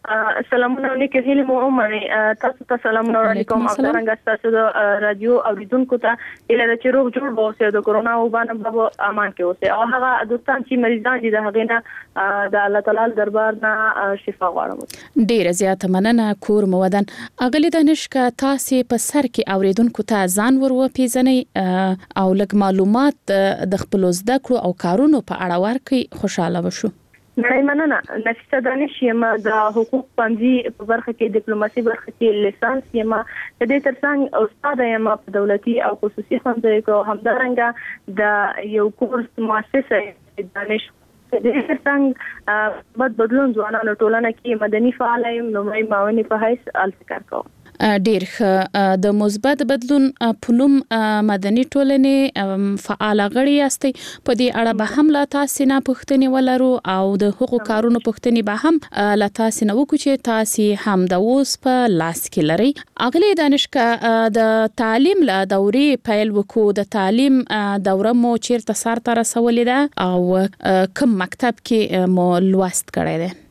سلامونه علیکم هیله مو عمره تاسو ته سلام علیکم او څنګه تاسو د رادیو اوریدونکو ته اله چې روغ جوړ وو د کورونا وبانه په امان کې اوسه او هغه دوستان چې مریضان دي د هغه نه د الله تعالی دربار نه شفا غواړم. ډیره زیاته مننه کور مودن اغلی دانشکا تاسو په سر کې اوریدونکو ته ځان ور وپیژنئ او لږ معلومات د خپل زده کړو او کارونو په اړه ورکړئ خوشاله وشو. مننه نفیسه دانش یم د حقوق پنځي په برخه کې ډیپلوماسي برخه کې لیسانس یم د دې ترڅنګ استاد یم په دولتي او خصوصي ښوونځیو کې همدارنګه د یو کورس مؤسسه دانش د دې ترڅنګ بدلون ځوانانو ټولنه کې مدني فعال یم نومي معاوني په حیث الکار کوم. ډیر ښه د مثبت بدلون په نوم مدني ټولنې فعال غړي یاستئ په دې اړه به هم لا تاسو نه پوښتنې ولرو او د حقوق کارونو پوښتنې به هم لا تاسو نه وکړو چې تاسو هم د اوس په لاس کې لري. اغلی دانشکا د تعلیم له دورې پیل وکړو د تعلیم دوره مو چیرته سر ته رسولې ده او کوم مکتب کې مو لوست کړی دی؟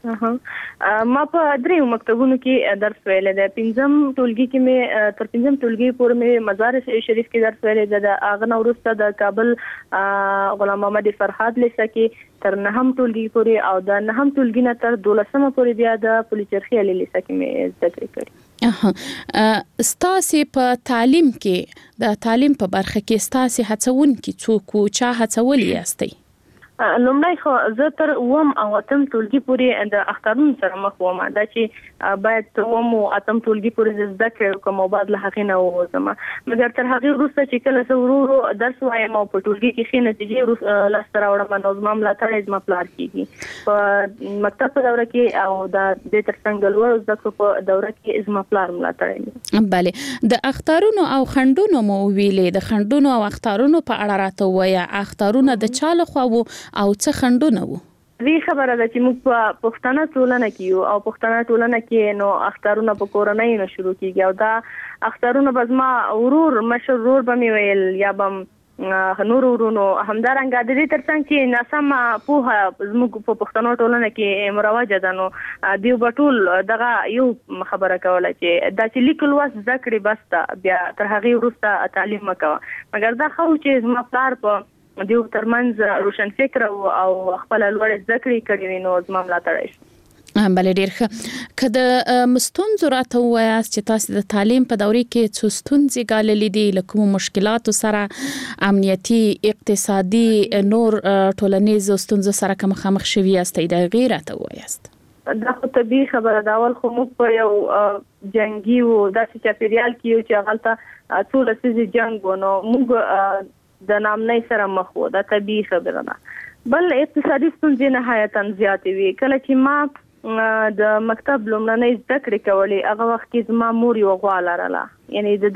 ما په دریو مکتبونو کې درس ویل دی. پنځم ټولګي کې مې تر پنځم ټولګي پورې مې مزار شریف کې درس ویل دی. د اغه نورسته د کابل غلام محمد فرهاد لیسه کې تر نهم ټولګي پورې او د نهم ټولګي نه تر 12مه پورې بیا د پولیچرخي علي لیسه کې مې زده کړې. ستاسو په تعلیم کې د تعلیم په برخه کې ستاسو هڅونکي څوک او چا هڅولي یاستئ؟ لومړی خو زه تر وم او اتم ټولګي پورې د اخترونو سره مخ وم دا چې باید وم او اتم ټولګي پورې زده کړم کوم بعد له هغه نه وځم مګر تر هغه وروسته چې کله زه ورو درس وایم او په ټولګي کې ښه نتیجې لاسته راوړم نو زما ملاتړ زما پلار کیږي په مکتب په دوره کې او د دې ترڅنګ لوړ زده کړو په دوره کې زما پلار ملاتړ. بله د اخترونو او خندونو مو ویلې د خندونو او اخترونو په اړه راته وایي اخترونه د چا لخوا وو او څه خندونه وو؟ دې خبره ده چې موږ په پښتنه ټولنه کې یو او پښتنه ټولنه کې نو اخترونه په کورنۍ نه شروع کیږي او دا اخترونه بزما ورور مشر ورور به می ویل یا بم نور ورونو همدارنګه د دې ترڅنګ چې ناسم په زموږ په پښتنو ټولنه کې مروجه ده نو دیو بټول دغه یو خبره کوله چې دا چې لیکل واس ذکر بس بیا تر هغه وروسته تعلیم وکړه مګر دا خو چې زما پلار په دیو ترمنځ روشن فکر او خپل لوړ ذکر کړی نو زما ملاتړ شي. بل ډیر ښه کله مستونزو راته وایاست چې تاسو د تعلیم په دورې کې څه ستونزې ګاللې دي لکه مشکلات سره امنیتي اقتصادي نور ټولنیز ستونزو سره مخامخ شوي یاستئ د غیرته وایاست؟ دا خو طبیعي خبره ده اول خو موږ په یو جنگي او داسې چاپیریال کې یو چې هغه ټول سیزي جنگ ونو موږ د نامنۍ سره مخ وو دا طبيعي خبره ده. بل اقتصادي ستونزې نهایتاً زیاتې وي کله چې ما د مکتب لومړنۍ زده کړې کولې هغه وخت کې زما مور یو غوا لرله یعنی د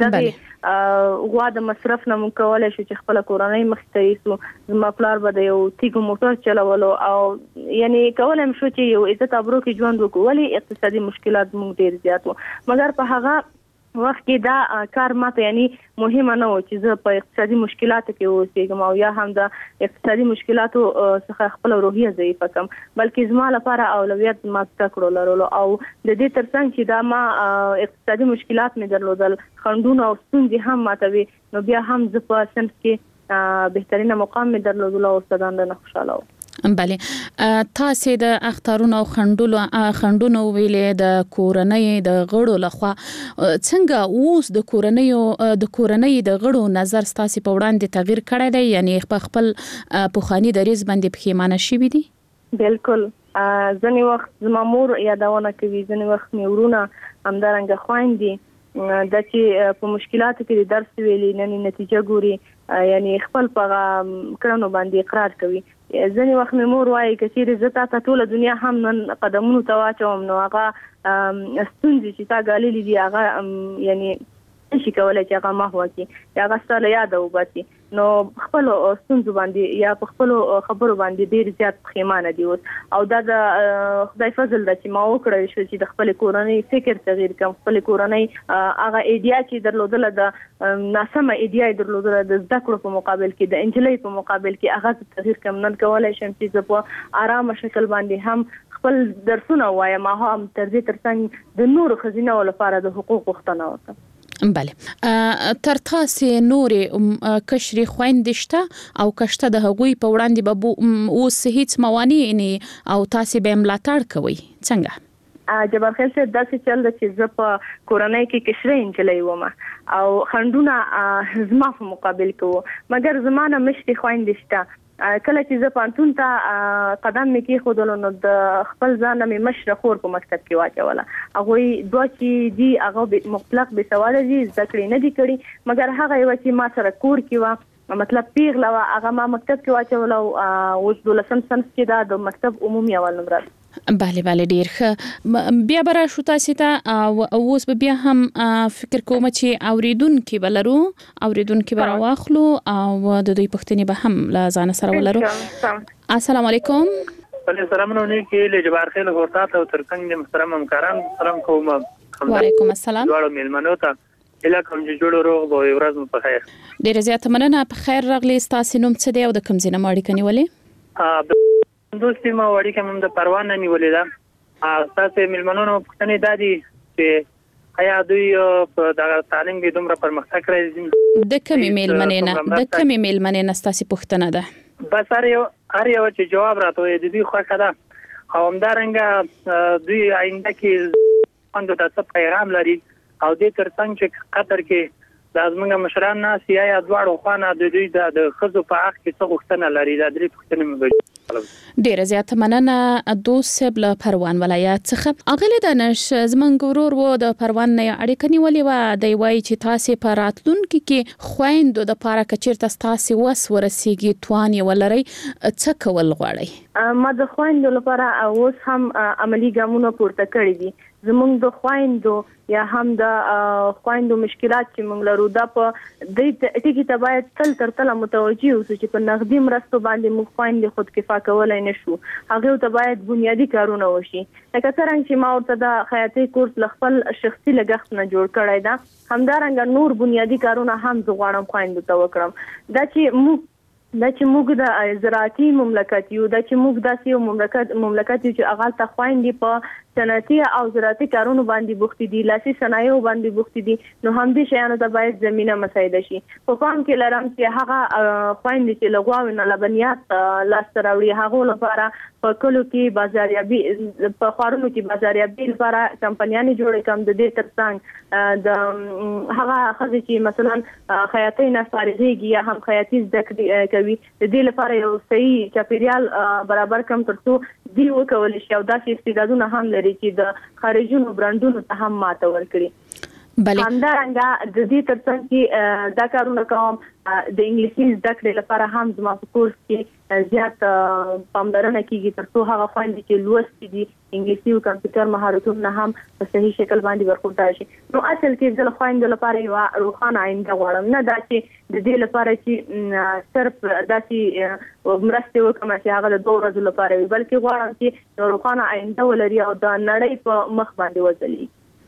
دغه غوا د مصرف نه مونږ کولای شو چې خپل کورنۍ مخ ته یې زما پلار به د یو تیګو موټر چلولو او یعنی کولم شو چې یو عزت ابرو کې ژوند وکړو ولی اقتصادي مشکلات مونږ ډیر زیات وو مګر په هغه وخت کې دا کار ماته یعنی مهمه نه و چې زه په اقتصادي مشکلاتو کې اوسېږم او یا هم د اقتصادي مشکلاتو څخه خپل روحیه ضعیفه کم بلکې زما لپاره اولویت ما تکړو لرلو او د دې ترڅنګ چې دا ما اقتصادي مشکلات مې درلودل خندونه او ستونزې هم ماته وي نو بیا هم زه په صنف کې بهترینه مقام مې درلودل او استادان نه خوشاله وو. بله تاسو د اخترونو او خندونو ویلې د کورنۍ د غړو لخوا څنګه اوس د کورنۍ د غړو نظر تاسو په وړاندې تغییر کړی دی یعنی خپل پوخانی دریز باندې پښیمانه شوي دي؟ بالکل ځنې وخت زما مور یادونه کوي ځنې وخت مې ورونه همدارنګه خویندې د چې په مشکلاتو کې درس ویلي نن نتیجه ګوري یعنی خپل په کړنو باندې اقرار کوي ځنې وخت مې مور وایي که چیرې زه تا ټوله دنیا هم نن قدمونو ته واچوم نو هغه ستونزې چې تا ګاللې دي هغه یعنی نشي کولی چې هغه محو کړي یا هغه ستا له یاده وباسي نو خپلو ستونزو باندې یا په خپلو خبرو باندې ډېر زیات پښیمانه دي اوس او دا د خدای فضل ده چې ما وکړی شو چې د خپلې کورنۍ فکر تغییر کړم خپلې کورنۍ هغه ایډیا چې درلودله د ناسمه ایډیا یې درلودله د زده کړو په مقابل کې د انجلۍ په مقابل کې هغه تغییر کړم نن کولی شم چې زه په ارامه شکل باندې هم خپل درسونه وایم هم تر دې ترڅنګ د نورو ښځینه لپاره د حقوق غوښتنه وکړم. بله تر تاسې نورې کشري خویندې شته او کشته د هغوی په وړاندې به اوس هیڅ موانع نه او تاسې به ملاتړ کوئ څنګه؟ جبار خیل صاحب داسې چل ده چې زه په کورنۍ کې کشرۍ نجلۍ وم او خنډونه زما په مقابل کې وو مګر زما نه مشرې خویندې شته. کله چې زه پانتون ته قدم مې کېښودلو نو د خپل ځان مې مشره خور په مکتب کې واچوله. هغوی دوه چې دي هغه مطلق بې سواده دي زده کړې نه دي کړي مګر هغه یوه چې ما سره کور کې وه مطلب پیغله وه هغه ما مکتب کې واچوله او اوس 12م صنف کې ده د مکتب عمومي اول نمره. بله ډیر ښه. بیا به راشو تاسې ته او اوس به بیا هم فکر کوم چې اوریدونکي به لرو اوریدونکي به راواخلو او د دوی پوښتنې به هم له ځان سره ولرو. السلام علیکم. السلام علیکم جبار خیل غوړتا ته ترڅنګ د محترم همکاران سلام کوم. وعلیکم السلام. ډیرو میلمنو ته اله کوم چې جوړ روغ او ورځ مو په خیر. ډیره زیاته مننه. په خیر راغلی. تاسو نوم څه دی او د کوم ځای نه اړیکه نیولې؟ دوستي ما وړي کوم د پروان نه نیولې ده. تاسو میلمنونو پوښتنې دادي چې آیا دوی په دغه تعلیم کې دومره پرمختګ کړی؟ د کومې میلمنې نه تاسو پوښتنه ده؟ بس هر یو چې جواب راته د دوی خوښه ده او همدارنګه دوی آینده کې اند د څه پیغام لري او د ترڅنګ چې قطر کې د ازمنګ مشران نه سیایا دواړو خانه د دوی د خزو په حق کې څه غوښتنه لري دا درې پوښتنې مې ډیره زیاته مننه. دوست له پروان ولایت څخه اغله دانش زمنګ ورور وو د پروان نه اړیکه نیولې و د وای چې تاسو په راتلونکي کې خويندو د پاره کچیرته تاسو وس ورسیږي توان ولري څه کول غواړي؟ ما د خويندو لپاره اوس هم عملی ګامونه پورته کړی دي. زمونږ د خويندو یا هم د خويندو مشکلات چې موږ لرو دا په دې ټکی ته باید تل تر متوجي اوسو چې په نغدي مرستو باندې موږ خويندې خود کفا کولای نشو. هغه ته باید بنیادی کارونه وشي لکه څنګه چې ما ورته د خیاطۍ کورس خپل شخصي لګښت نه جوړ کړی دا همدارنګه نور بنیادی کارونه هم زه غواړم خويندو ته وکړم. دا چې موږ د زراعتي مملکت یو دا چې موږ داسې یو مملکت یو چې هغه ته خويندې په صنعتي او زراعتي کارونو باندې بوختي دي لاسي صنایعو باندې بوختي دي نو هم دې شیانو ته باید زمينه مساعده شي. په پام کې لرم چې هغه خويندې چې لغواوي نه لبنیات لاس راوړي هغه لپاره په کلو کې بازاریابي په خارونو کې بازاریابي لپاره کمپنیانې جوړې کوم د دې ترڅنګ د هغه خزې چې مثلا خیاطۍ نه فارغيږي یا هم خیاطۍ زده کوي د دې لپاره یو صحیح چاپیریال برابر کوم ترڅو دی وکول شي او داسې استعدادونه هم لري چې د خارجونو برانډونو ته هم ماته ورکړي. همدارنګه د دې ترڅنګ چې دا کارونه کوم د انګلیسي زده کړې لپاره هم زما په کورس کې زیات پاملرنه کیږي ترڅو هغه خويندې چې لوستي دي انګلیسي او کمپیوټر مهارتونه هم په صحیح شکل باندې ورکوټای شي. نو اصل کې د خويندو لپاره یو روښانه آینده غواړم نه دا چې د دې لپاره چې صرف داسې مرسته وکړم چې هغه د 2 ورځې لپاره وي بلکې غواړم چې روښانه آینده ولري او د نړۍ په مخ باندې وځلي.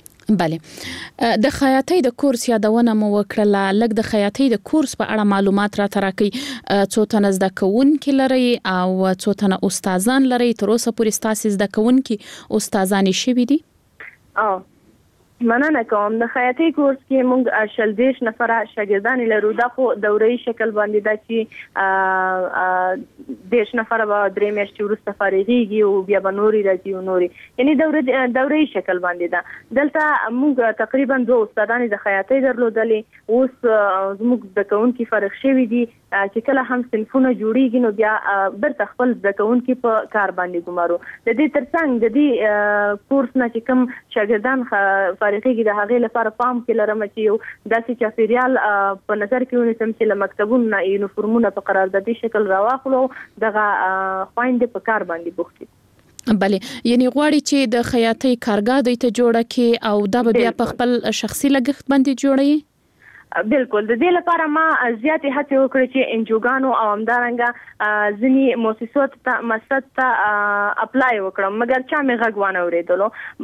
بله د خیاطۍ د کورس یادونه مو وکړه لکه د خیاطۍ د کورس په اړه معلومات را تراکي څو تنه زده کوونکي لري او څو تنه استادان لري تر اوسه پورې تاسو زده کوونکي استادان شوي دي؟ مننه کوم. د خیاطۍ کورس کې موږ 40 نفره شاګردان لرو دا په دوري شکل باندې دا چې 10 نفره به 3 میاشتې وروسته فارغيږي او بیا به نوري راځي او نوري یعنی دوري شکل باندې دا دلته موږ تقریبا 2 استادان د خیاطۍ درلودلې اوس موږ د کوونکي فرق شوی دي چې کله هم صنفونه جوړیږي نو بیا برته خپل د کوونکي په کار باندې ګمارو. د دې ترڅنګ د دې کورس نه چې کوم شاګردان فارغيږي د هغه لپاره پام کې لرم چې یو داسې چاپیریال په نظر کې ونیسم چې لمکتبونو نه یونیفورمونه په قراردادي شکل راواخلو دغه خويندې په کار باندې بوختي. بله یعنی غواړي چې د خیاطۍ کارګاه دوی ته جوړه کې او دا بیا په خپل شخصي لګښت باندې جوړي؟ بالکل. د دې لپاره ما زیاتې هڅې وکړې چې انجوګانو او همدارنګه ځینی مؤسسات ته مسد ته اپلای وکړم مګر چا مې غږ وانه اوریدلو.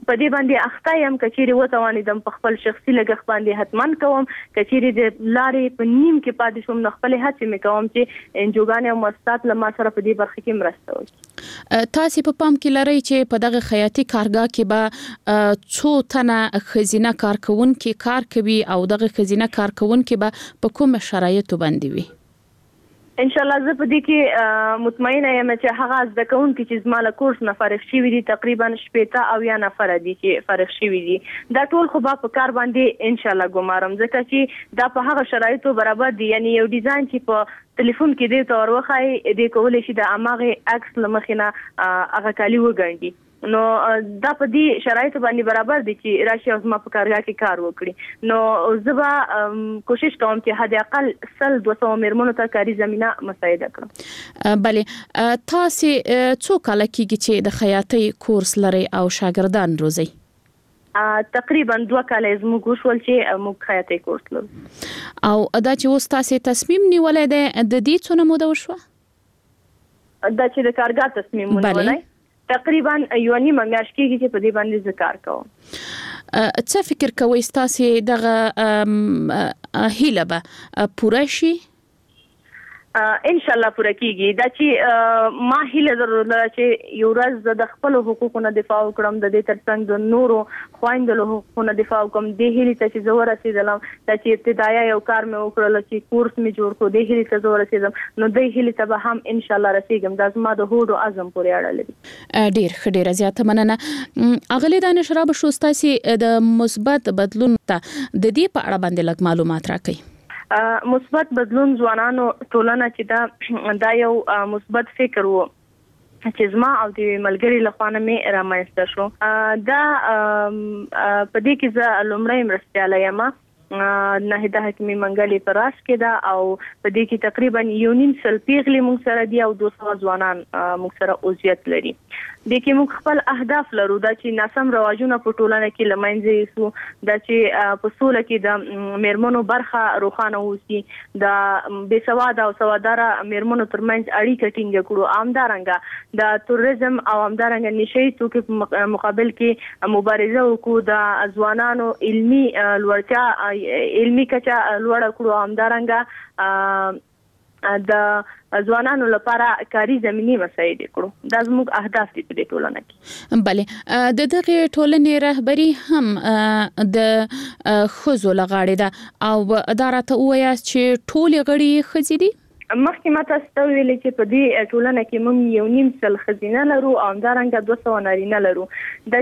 په دې باندې اخته یم کچېری وتوانیدم په خپل شخصي لګښت باندې حتمان کوم کچېری د لارې په نیم کې پاتې شوم نو خپل هڅې مې کوم چې انجوګان او مؤسسات له ما سره په دې برخه کې مرسته وکړي. تاسو په پام کې لرئ چې په دغه خیاطي کارګاه کې به څو تنه خزینه کارکونکو کار کوي او دغه خزینه کارکونکو به په کوم شرایطو باندې وي؟ ان شاء الله زه په دې کې مطمئنه یم چې هغه زده کوونکي چې زما له کورس نه فارغ شوي دي تقریبا 80 او یا نفر دي چې فارغ شوي دي. دا ټول خو به په کار باندې ان شاء الله ګمارم ځکه چې دا په هغه شرایطو برابر دي. یعنی یو ډیزاین چې په ټلیفون کې دی تور وخای د کولې شي د اماغه عکس لمخینه هغه کالی وګڼي نو دا په دې شرایطو باندې برابر دي چې راشي او زما په کارګاه کې کار وکړي. نو زه به کوشش کوم چې حد اقل 200 میرمنو ته کاري زمينه مساعده کړم. بله تاسو څو کال کېږي چې د خیاطۍ کورس لري او شاګردان روزي؟ تقریبا 2 کال زموږ وشول چې موږ خیاطۍ کورس لرو. او دا چې اوس تاسو تصمیم نیولای دی د دې څونه موده وشوه؟ دا چې د کارګاه تصمیم ونیولای تقریبا یو نیمه میاشت کېږي چې په دې باندې ذکر کوم. څه فکر کوئ تاسو دغه هیله به پوره شي؟ ان شاء الله پوره کیږي. دا چې ما هیله ضرور لرم چې یو ورځ د خپل حقوقو دفاع وکړم د دې ترڅنګ د نورو خويندو له حقوقو دفاع وکم. د هیله چې زه ورسېدم چې ابتدایي یو کار مې وکړل چې کورس مې جوړ کړ د هیله چې زه ورسېدم نو د هیله ته به هم ان شاء الله رسېږم. دا زما د هوډ او عزم پورې اړه لري. ډیر زیاته مننه. اغلی دانش راب شوستاسي د مثبت بدلون ته د دې په اړه باندې لږ معلومات راکړئ. مثبت بدلون ځوانانو ټولنه چې دا یو مثبت فکر وو چې زما او د ملګری له خوانه مې رامنځته شو. دا په دې کې زه لومړی مرستياله یم. ناهیده حکیمی منګلی پر راس کې دا او په دې کې تقریبا 1.5 پیغلي موږ سره دي او 200 ځوانان موږ سره عضویت لري. د کې موږ خپل اهداف لرو دا چې ناسم رواجونه په ټولنه کې لمنځه یوسو دا چې په سوله کې د میرمنو برخه روښانه وسی دا بې سواده او سواداره میرمنو ترمنځ اړیکه ټینګه کړو. عامدارنګه د تروریزم او عامدارنګه نشئی توکي په مقابل کې مبارزه وکړو. د ځوانانو علمي لوړتیا علمي کچا لوړ کړو. عامدارنګه د ځوانانو لپاره کاري زمينه مساعده کړو. دا زموږ اهداف دي په دې ټولنه کې. بله د دغه ټولنې رهبری هم د خزو لغاړي ده او ادارته وایي چې ټول غړي خزي دي. مخکې ما تاسو ته ویلي چې په دې ټولنه کې موږ 1.5 خزینه لرو او همدارنګه 200 نارینه لرو. دا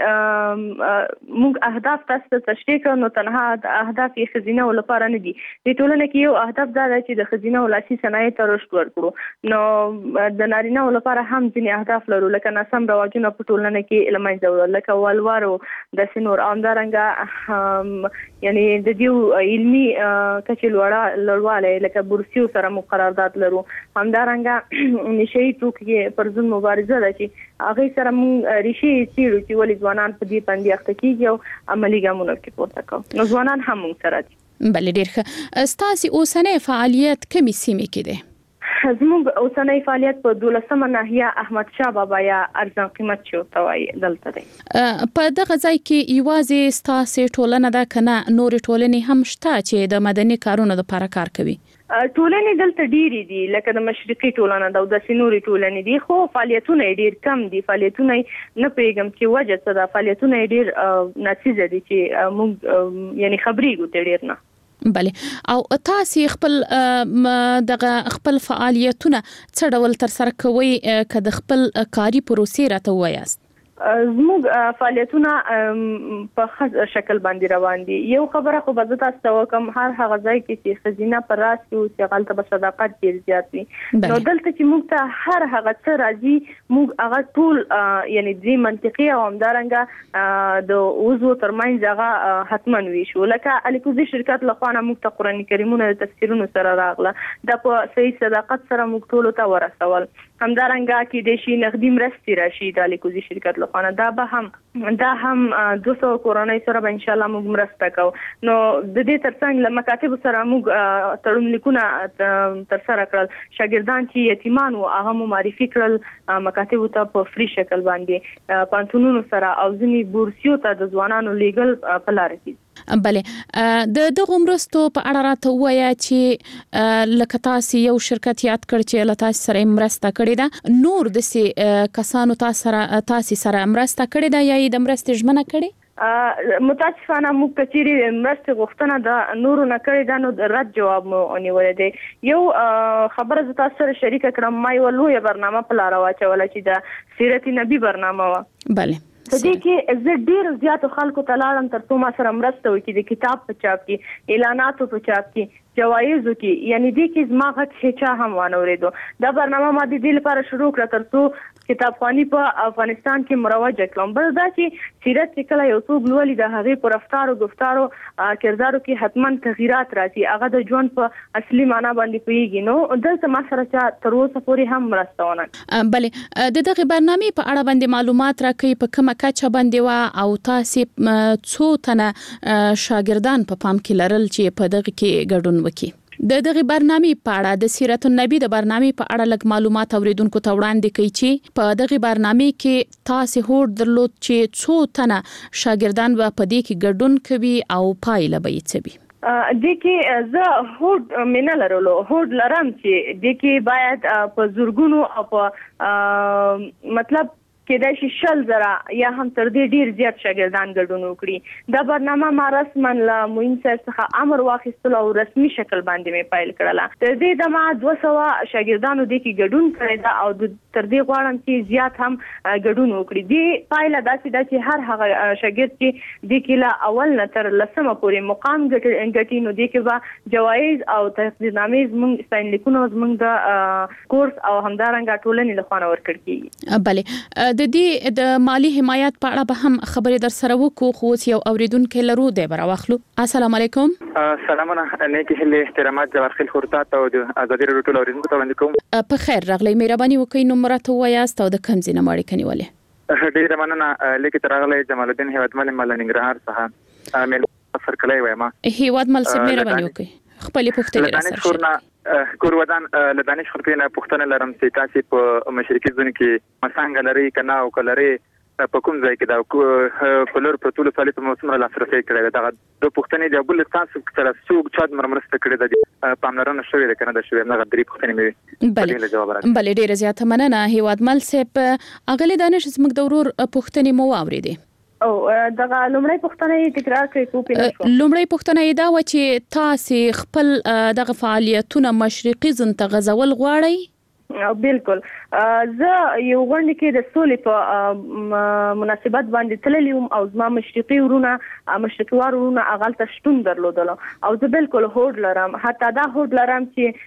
چې موږ اهداف تاسو ته تشریح کړو نو تنها اهداف یې خزینه لپاره نه دي. د ټولنه کې یو اهداف دا دی چې د خزینه ولاسي صنایع ته رشد ورکړو. نو د نارینه لپاره هم ځینې اهداف لرو لکه ناسم رواجونه په ټولنه کې لمنځه وړل لکه ولوارو د سينور همدارنګه یعنی د دې علمي کچې لوړواله لکه بورسیو سره قرارداد لرو. همدارنګه نشئی توکي پر ځن مبارزه ده چې هغه سره مونږ ریشي سیرو چې ولې ځوانان په دې باندې اخته کیږي او عملی ګامونه کې پورته کوي. نو ځوانان هم مونږ سره دي. بل ډیر ښه. ستاسو اوسنۍ فعالیت کومې سیمې کې ده؟ زموږ اوسنۍ فعالیت په 12مه ناحیه احمد شاه بابا یا ارزان قیمت شو توای دلته دی. په دغه ځای کې یوازې ستاسو ټولنه ده کنه نور ټولنې هم شته چې د مدني کارونو لپاره کار کوي؟ ټولنې دلته ډېری دي لکه د مشرقي ټولنه د سينوري ټولنې دي خو فعالیتونه ډېر کم دي. فعالیتونه نه پیغام چې وجه څه ده فعالیتونه ډېر ناڅیزه دي چې موږ یعنی خبرېږو ته ډېر نه. بله او تاسو خپل فعالیتونه څه ډول تر سره کوئ که د خپل کاري پروسې راته وایاست؟ زموږ فعالیتونه په خاص شکل باندې روان دي. یو خبره خو به تاسو ته وکم هر هغه ځای کې چې خزینه پر راس کې او چې غلطه به صداقت ډیر زیات وي نو دلته چې موږ ته هر هغه څه راځي موږ هغه ټول یعنی دې منطقي او همدارنګه د عضو ترمنځ هغه حتمن وي شو لکه الیکوزي شرکت لخوا موږ ته قرآن کریمونه د تفسیرونو سره راغله د په صحیح صداقت سره موږ ټول ته ورسول. همدارنګه کې د شي نقدي مرستې راشي د الیکوزي شرکت لخوا دا هم 200 کورنۍ سره به ان شاء الله موږ مرسته کوو. نو د دې ترڅنګ له مکاتب سره موږ تړون لیکونه تر سره کړل. شاګردان چې یتیمان وو هغه مو معرفي کړل مکاتب ته په فری شکل باندې پانتونونو سره او ځینې بورسیو ته د ځوانانو لیګل په لار کې. بله د دغه مرستو په اړه راته ووایه چې لکه تاسو یو شرکت یاد کړ چې له تاسو سره مرسته کړې ده، نور د کسانو تاسو سره مرسته کړې ده یا د مرستې ژمنه کړې؟ متاسفانه موږ کچيري مرستې غوښتنه د نورو نه کړې ده نو رد جواب مو ونیولې دی. یو خبره ز تاسو سره شریک کړم، ما یو لوی برنامه په لار واچوله چې د سیرت نبی برنامه و. بله په دې کې زه ډیر زیات خلکو ته لاړم ترڅو ما سره مرسته وکړي د کتاب په چاپ کې، اعلاناتو په چاپ کې، جوایزو کې، یعنی دې کې زما غږ هیڅ هم وانه ورېدو. دا برنامه ما د دې لپاره شروع کړه ترڅو کتابخواني په افغانستان کې مروج کړم. بل دا چې سیرت چې کله یو څوک لولي د هغې په رفتار او گفتارو کردارو کې حتما تغیرات راځي، هغه د ژوند په اصلي معنا باندې پوهیږي. نو دلته ما سره چې تر اوسه پورې هم مرسته ونه. بله د دغه برنامې په اړه باندې معلومات راکړئ، په کومه کچه باندې وا او تاسو څو تنه شاګردان په پام کې لرل چې په دغه کې ګډون وکړي. د دغه برنامې په اړه د سیرت النبی د برنامې په اړه لږ معلومات اوریدونکو ته وړاندې کړئ چې په دغه برنامې کې تاسو هوډ درلود چې څو تنه شاګردان به په دې کې ګډون کوي او پایله به یې څه وي؟ د کې زه هوډ مینه لرلو، هوډ لرم چې د کې باید په زورګونو او په مطلب کېدای شي 100,000 یا هم تر دې ډیر زیات شاګردان ګډون وکړي. دا برنامه ما رسما له معین صاحب څخه امر واخیستل او رسمي شکل باندې مې پایل کړله. تر دې د ما 200 شاګردانو د کې ګډون کړی دا او تر دې غواړم چې زیات هم ګډون وکړي. دې پایله داسې ده چې هر هغه شاګرد چې د کې له اول نه تر لسمه پورې مقام ګټي نو د کې به جوایز او تقدیرنامې زموږ ستاینلیکونه زموږ د کورس او همدارنګه ټولنې لخوا ورکړل کیږي. بله د دې د مالی حمایت په اړه به هم خبرې در سره وکړو، خو یو اوریدونکو لرو دی براوخلو. السلام علیکم. سلامونه، نیکی هیله احترامات جوارخیل خورتا ته د ازادي رادیو ټول اوریدونکو ته وړاندې کوم. په خیر راغلی، مهرباني وکړئ نمبر ته وایاست او د کوم ځای نه مړی کنيولې؟ ډیره مننه. لیکي ترغله جمال الدین هیوادمل ملنګرهار څخه مې فرکلای وایم. هیوادمل سره مهرباني وکړئ خپل پوښتنه راځي. کورودان له دانش خلکو نه پوښتنه لرم چې تاسو په مشرقي ځون کې مسانګ لري کنه او کلري په کوم ځای کې دا په لور په ټولو سالي په موسم را لاسرسي کړی دا د پوښتنې د بل تاسو سره څوک چا مرسته کړې ده پاملرنه شوې ده کنه دا شوې نه غدري پوښتنې مې بله جواب راځي. بله ډیره زیاته مننه هیوادمل صاحب. اغلی دانش زموږ د ورور پوښتنې مو واوریدې او دغه لومړی پوښتنه یې تکرار کړئ کو پیل. لومړی پوښتنه یې دا و چې تاسو خپل دغه فعالیتونه مشرقي زون ته غزول غواړئ؟ بالکل. زه یو غونډه کې د سولې په مناسبت باندې تللی وم او زما مشرقي ورونه اغلته شتون درلودل او زه بالکل هوډ لرم، حتی دا هوډ لرم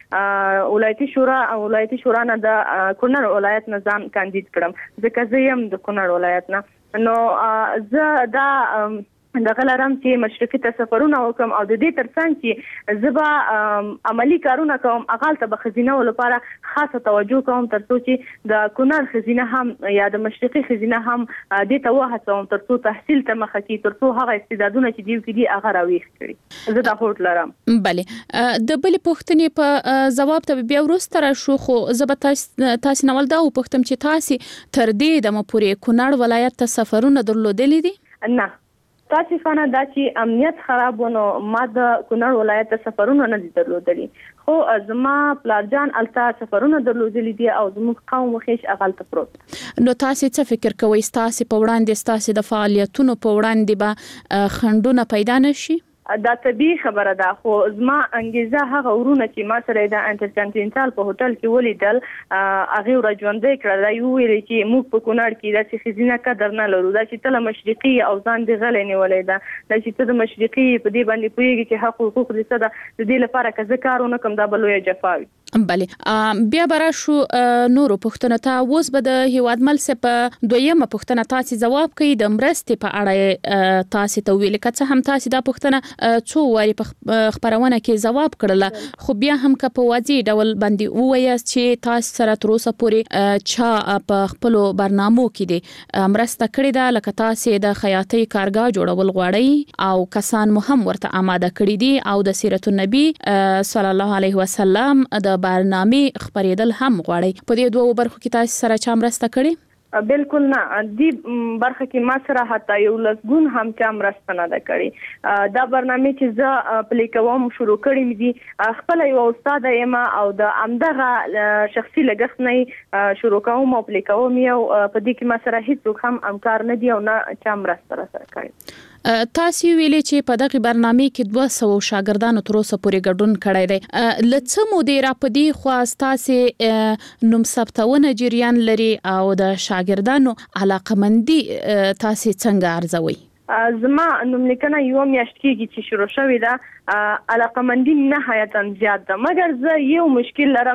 چې ولایتي شورا نه د کونړ ولایت نه ځان کاندید کړم ځکه زه یم د کونړ ولایت نه. نو زه دا دغه لرم چې مشرقي ته سفرونه وکم او د دې ترڅنګ چې زه به عملی کارونه کوم اغالته به خزینه لپاره خاصه توجه کوم ترڅو چې د کونړ خزینه هم یا د مشرقي خزینه هم د ته وهڅوم ترڅو تحصیل ته مخه کی ترڅو هغه استعدادونه چې دیو کې دي هغه راويخ کړي. زه دا هوډ لرم. بله د بل پوښتنې په جواب ته بیا ورسته را شو، خو زه به تاسو نول دا وپوښتم چې تاسو تر دې د مپورې کونړ ولایت ته سفرونه درلودلې دي؟ نه، تاسفانه دا چې امنیت خراب ونه ما د کونړ ولایت ته سفرونه نه درلودلي، خو زما پلارجان الته سفرونه درلودلي دي او زموږ قوم مخیش اغلته پروت. نو تاسو څه فکر کوئ تاسو په وړاندې تاسو د فعالیتونو په وړاندې به خندونه پیدا نشي؟ دا طبيعي خبره ده، خو زما انګیزه هغه ورونه چې ما سره د انټرکانټینټال په هوټل کې ولیدل هغه ورځوندې کړل. دا یو ویل چې موږ په کونړ کې د خزینه قدر نه لرو، دا چې تل مشرقي او ځان دی غلې نیولې ده، دا چې ته د مشرقي په دې باندې پوهیږي چې حق حقوق دې څه ده د دې لپاره که زه کارونه کوم دا بلوي جفاوي. بله بیا برا شو نورو پښتنه ته اوس به د هیوادمل سپ دویمه پښتنه تاسو جواب کوي د مرستې په اړه تاسو ته ویل کڅه هم تاسو دا پښتنه څو واری په خبرونه کې جواب کړل خو بیا هم که په واضح ډول باندې وایي چې تاسو سره تر اوسه پورې چا په خپل برنامو کې دي مرسته کړې ده لکه تاسو د خیاطۍ کارګاه جوړول غواړئ او کسان مو هم ورته آماده کړی دي او د سیرت النبی صلی الله علیه وسلم د برنامه خبرېدل هم غواړي په دې دوه برخو کې تاسو سره چا مرسته کړې؟ بالکل نه دی برخه کې ما سره حتی یو لسګون هم چا مرسته نه ده کړې دا برنامه چې زه پلی کوم شروع کړم دي خپل یو استاد یم او د امدغه شخصي لګښت نه شروع کوم او پلی کوم یو په دې کې ما سره هیڅ هم همکار نه دی او نه چا مرسته سره کړې تاسو ویلې چې په دغه برنامه کې 200 شاګردانو تر اوسه پورې ګډون کړی دی لڅ مودې را پدې خو تاسو نوم ثبتونه جریان لري او د شاګردانو علاقمندي تاسو څنګه ارزوي؟ زما نوم لیکنه یو میاشت کېږي چې شروع شوې ده علاقمندي نهایتا زیات ده مګر زه یو مشکل لرم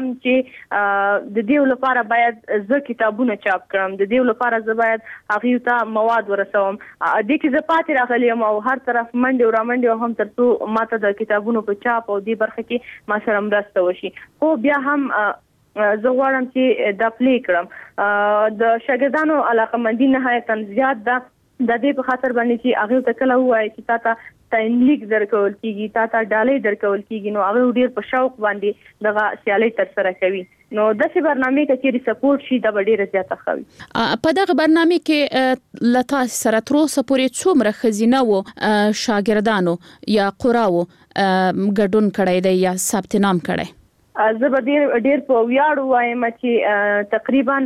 چې د دې لپاره باید زه کتابونه چاپ کړم د دې لپاره زه باید هغه ته مواد ورسوم د کې زه پاتې راغلی یم او هر طرف منډه او رامنډه هم ترڅو ماته د کتابونو په چاپ او دې برخه کې ما سره مرسته وشي خو بیا هم زه غواړم چې دا پلی کړم د شاګردانو علاقمندي نهایتا زیات ده د دې په خاطر باندې چې هغه ته کله وایي چې تاسو ټایم لیک درکول کیږي تاسو ډالۍ درکول کیږي نو هغه ډیر په شوق باندې دغه سیالي تر سره کوي نو د څه برنامه کې چې سپورټ شي د ډیره زیاته خوي په دغه برنامه کې لتا سره تر اوسه پورې څومره خزینه وو شاګردانو یا قراو ګډون کړی دی یا ثبت نام کړی زه به ډیر په ویاړ وایم چې تقریبا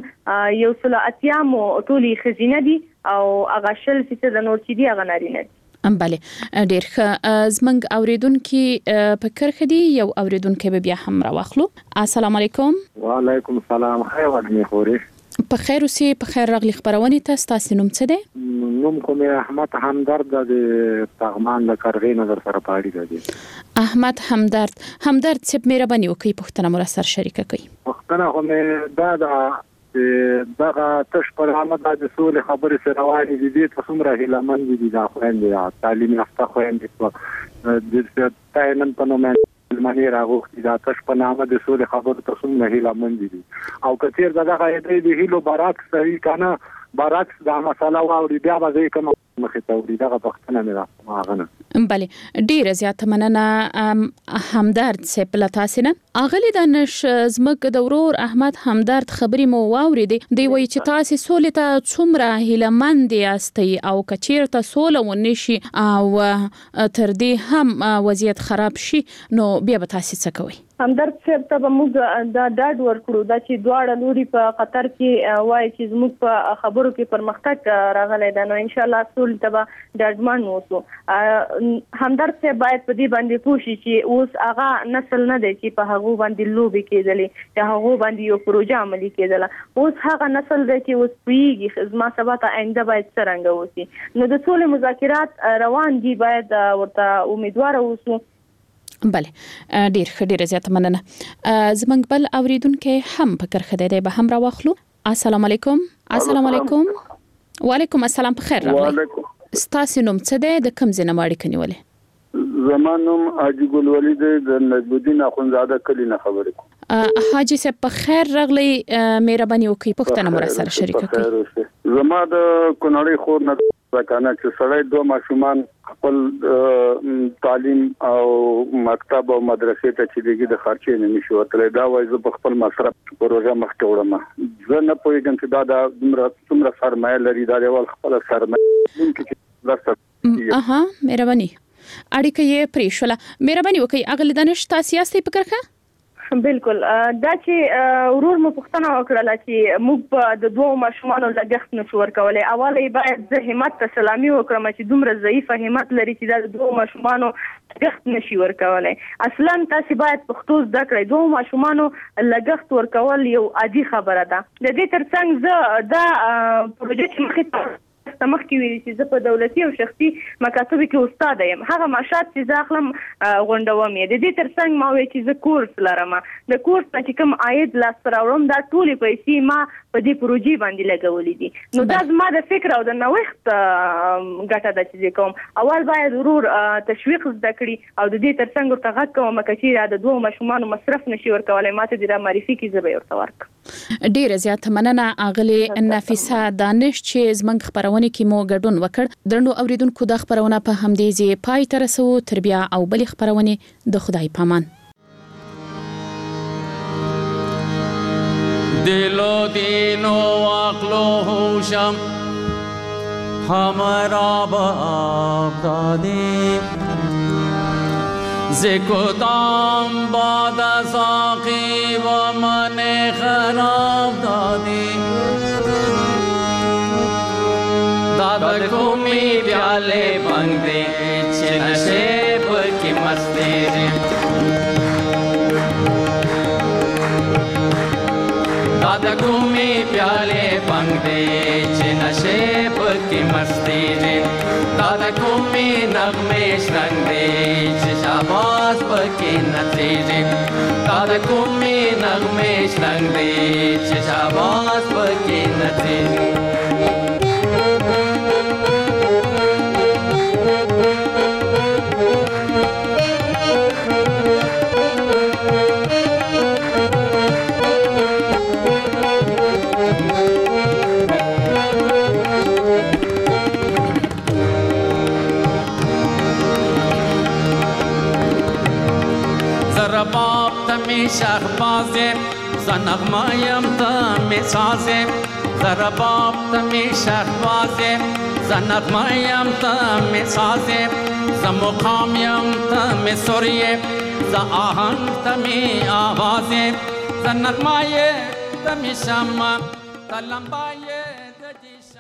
180 مو ټولي خزینه دي او هغه شل چې د نور چې دی هغه نارینه دي بله ډیر ښه زمنګ اوریدونکو په کرخه دي یو اوریدونکو به بیا هم راوخلو السلام علیکم وعلیکم السلام خیر وړمه خوري په خیر اوسې په خیر راغلی خبرونه تاسو نوم څه دی نوم کوم احمد همدرد د پغمان د کارغې نظر سره پاړی دی احمد همدرد سپ مهرباني وکي پښتنه مر سره شریک کړئ پښتنه هم دا دغه تش پر احمد د سولې خبرې سره روانې دي د څومره هیلمن دي د خويندې تعلیم یافته خويندې په د تاینن په نوم معنی راغوښتي دا تش په نامه د سولې خبرې ته څومره هیلمن دي او کثیر دغه د هیلو برعکس صحیح کنه برعکس دا مساله واوري بیا به کوم مخې ته وړي دغه پښتنه نه راغله بله ډیره زیاته مننه همدرد سپلا تاسو نه اغلی د نش زمګ د ورور احمد همدرد خبري مو واوري دی وایي چې تاسو سولې ته څومره هیلمند یاستئ او کچیرته سوله ونشي او تر دې هم وضعیت خراب شي نو بیا به تاسو څه کوئ همدرد صاحب ته موږ دا ډاډ ورکړو دا چې دواړه لوري په قطر کې وایي چې موږ په خبرو کې پرمختګ راغلی دی نو ان شاء الله ټول ته ډاډمن اوسو همدرد صاحب باید په دې باندې پوه شي چې اوس هغه نسل نه دی چې په هغه باندې لوبي کېدلې یا هغه باندې یو پروژه عملي کېدله اوس هغه نسل دی چې اوس پیږي زما سبا ته آینده باید څنګه وسی نو د ټول مذاکرات روان دي باید ورته امیدوار اوسو بله ډیر زیاته مننه زمنګ بل اوریدونکو هم فکر خدای به هم راوخلو السلام علیکم وعلیکم السلام په خیر راغلی ستاسو نوم څه دی د کوم ځای نه ماړی کنیولې زمانوم حاجی ګل ولی د نجم الدین اخونزاده کلی نه خبرې کوم حاجی صاحب په خیر راغلی مهرباني وکړئ پښتنه مر سره شریک کړئ زما د کونړی خور نه ځکه چې سړی دوه ماشومان خپل تعلیم او مکتب او مدرسې ته چې دیږي د خرچې نه نشي ورتلای دا وایي زه په خپل مصرف پروژه مخکې وړم زه نه پوهیږم چې دا د څومره سرمایه لري دا یو خپل سرمایه ممکن چې لاسته مهرباني اړیکه یې پریښوله مهرباني وکړئ اغلی دانش تاسو یاستئ په کرخه بالکل دا چې ورور مو پښتنه وکړه چې موږ په د دوه ماشومانو لګښت نشو ورکولای اوله باید زه همت ته سلامي وکړم چې دومره ضعیف همت لري چې د دوه ماشومانو لګښت نشي ورکولای اصلا تاسو باید پښتو زده کړئ دوه ماشومانو لګښت ورکول یو عادي خبره ده د دې ترڅنګ زه دا پروژه چې مخې درته مخکې ویلي چې زه په دولتي او شخصي مکاتبو کې استاد یم هغه معاشات چې زه اخلم غونډوم یې د دې ترڅنګ ما وویل چې زه کورس لرم د کورس نه چې کوم عاید لاسته راوړم دا ټولې پیسې ما په دې پروژې باندې لګولې دي نو دا زما د فکر او د نوښت ګټه ده چې کوم اول باید ورور تشویق زده کړي او د دې ترڅنګ ورته غږ کوم چې د 2 ماشومانو مصرف نشي ورکولای ماته د معرفي کې زه به ورته ورکړم ډیره زیات مننه اغلی نفیسه دانش چې زمنګ خبرونه کې مو ګډون وکړ درنو اوریدونکو د خبرونه په همدې ځای پای ته رسو تربیه او بل خبرونه د خدای پامان دلو دینو عقلو هوشم ہمارا باپ دادی زکدام باد ساقی و من خراب دادی دادا کومی پیالے بنگ دے چھ نشیب کی مستی دے دادا کومی پیالے بنگ دے چھ نشیب کی مستی دے دادا کومی نغمش رنگ دے چھ شاباز پکی نتیجے دادا کومی نغمش رنگ دے چھ شاباز پکی نتیجے باپ تمی شهبازه زنغمایم تمی سازه زر باپ تمی شهبازه زنغمایم تمی سازه زمقامیم تمی سوریه ز آهنگ تمی آوازه زنغمای تمی شما تلمبای دجیش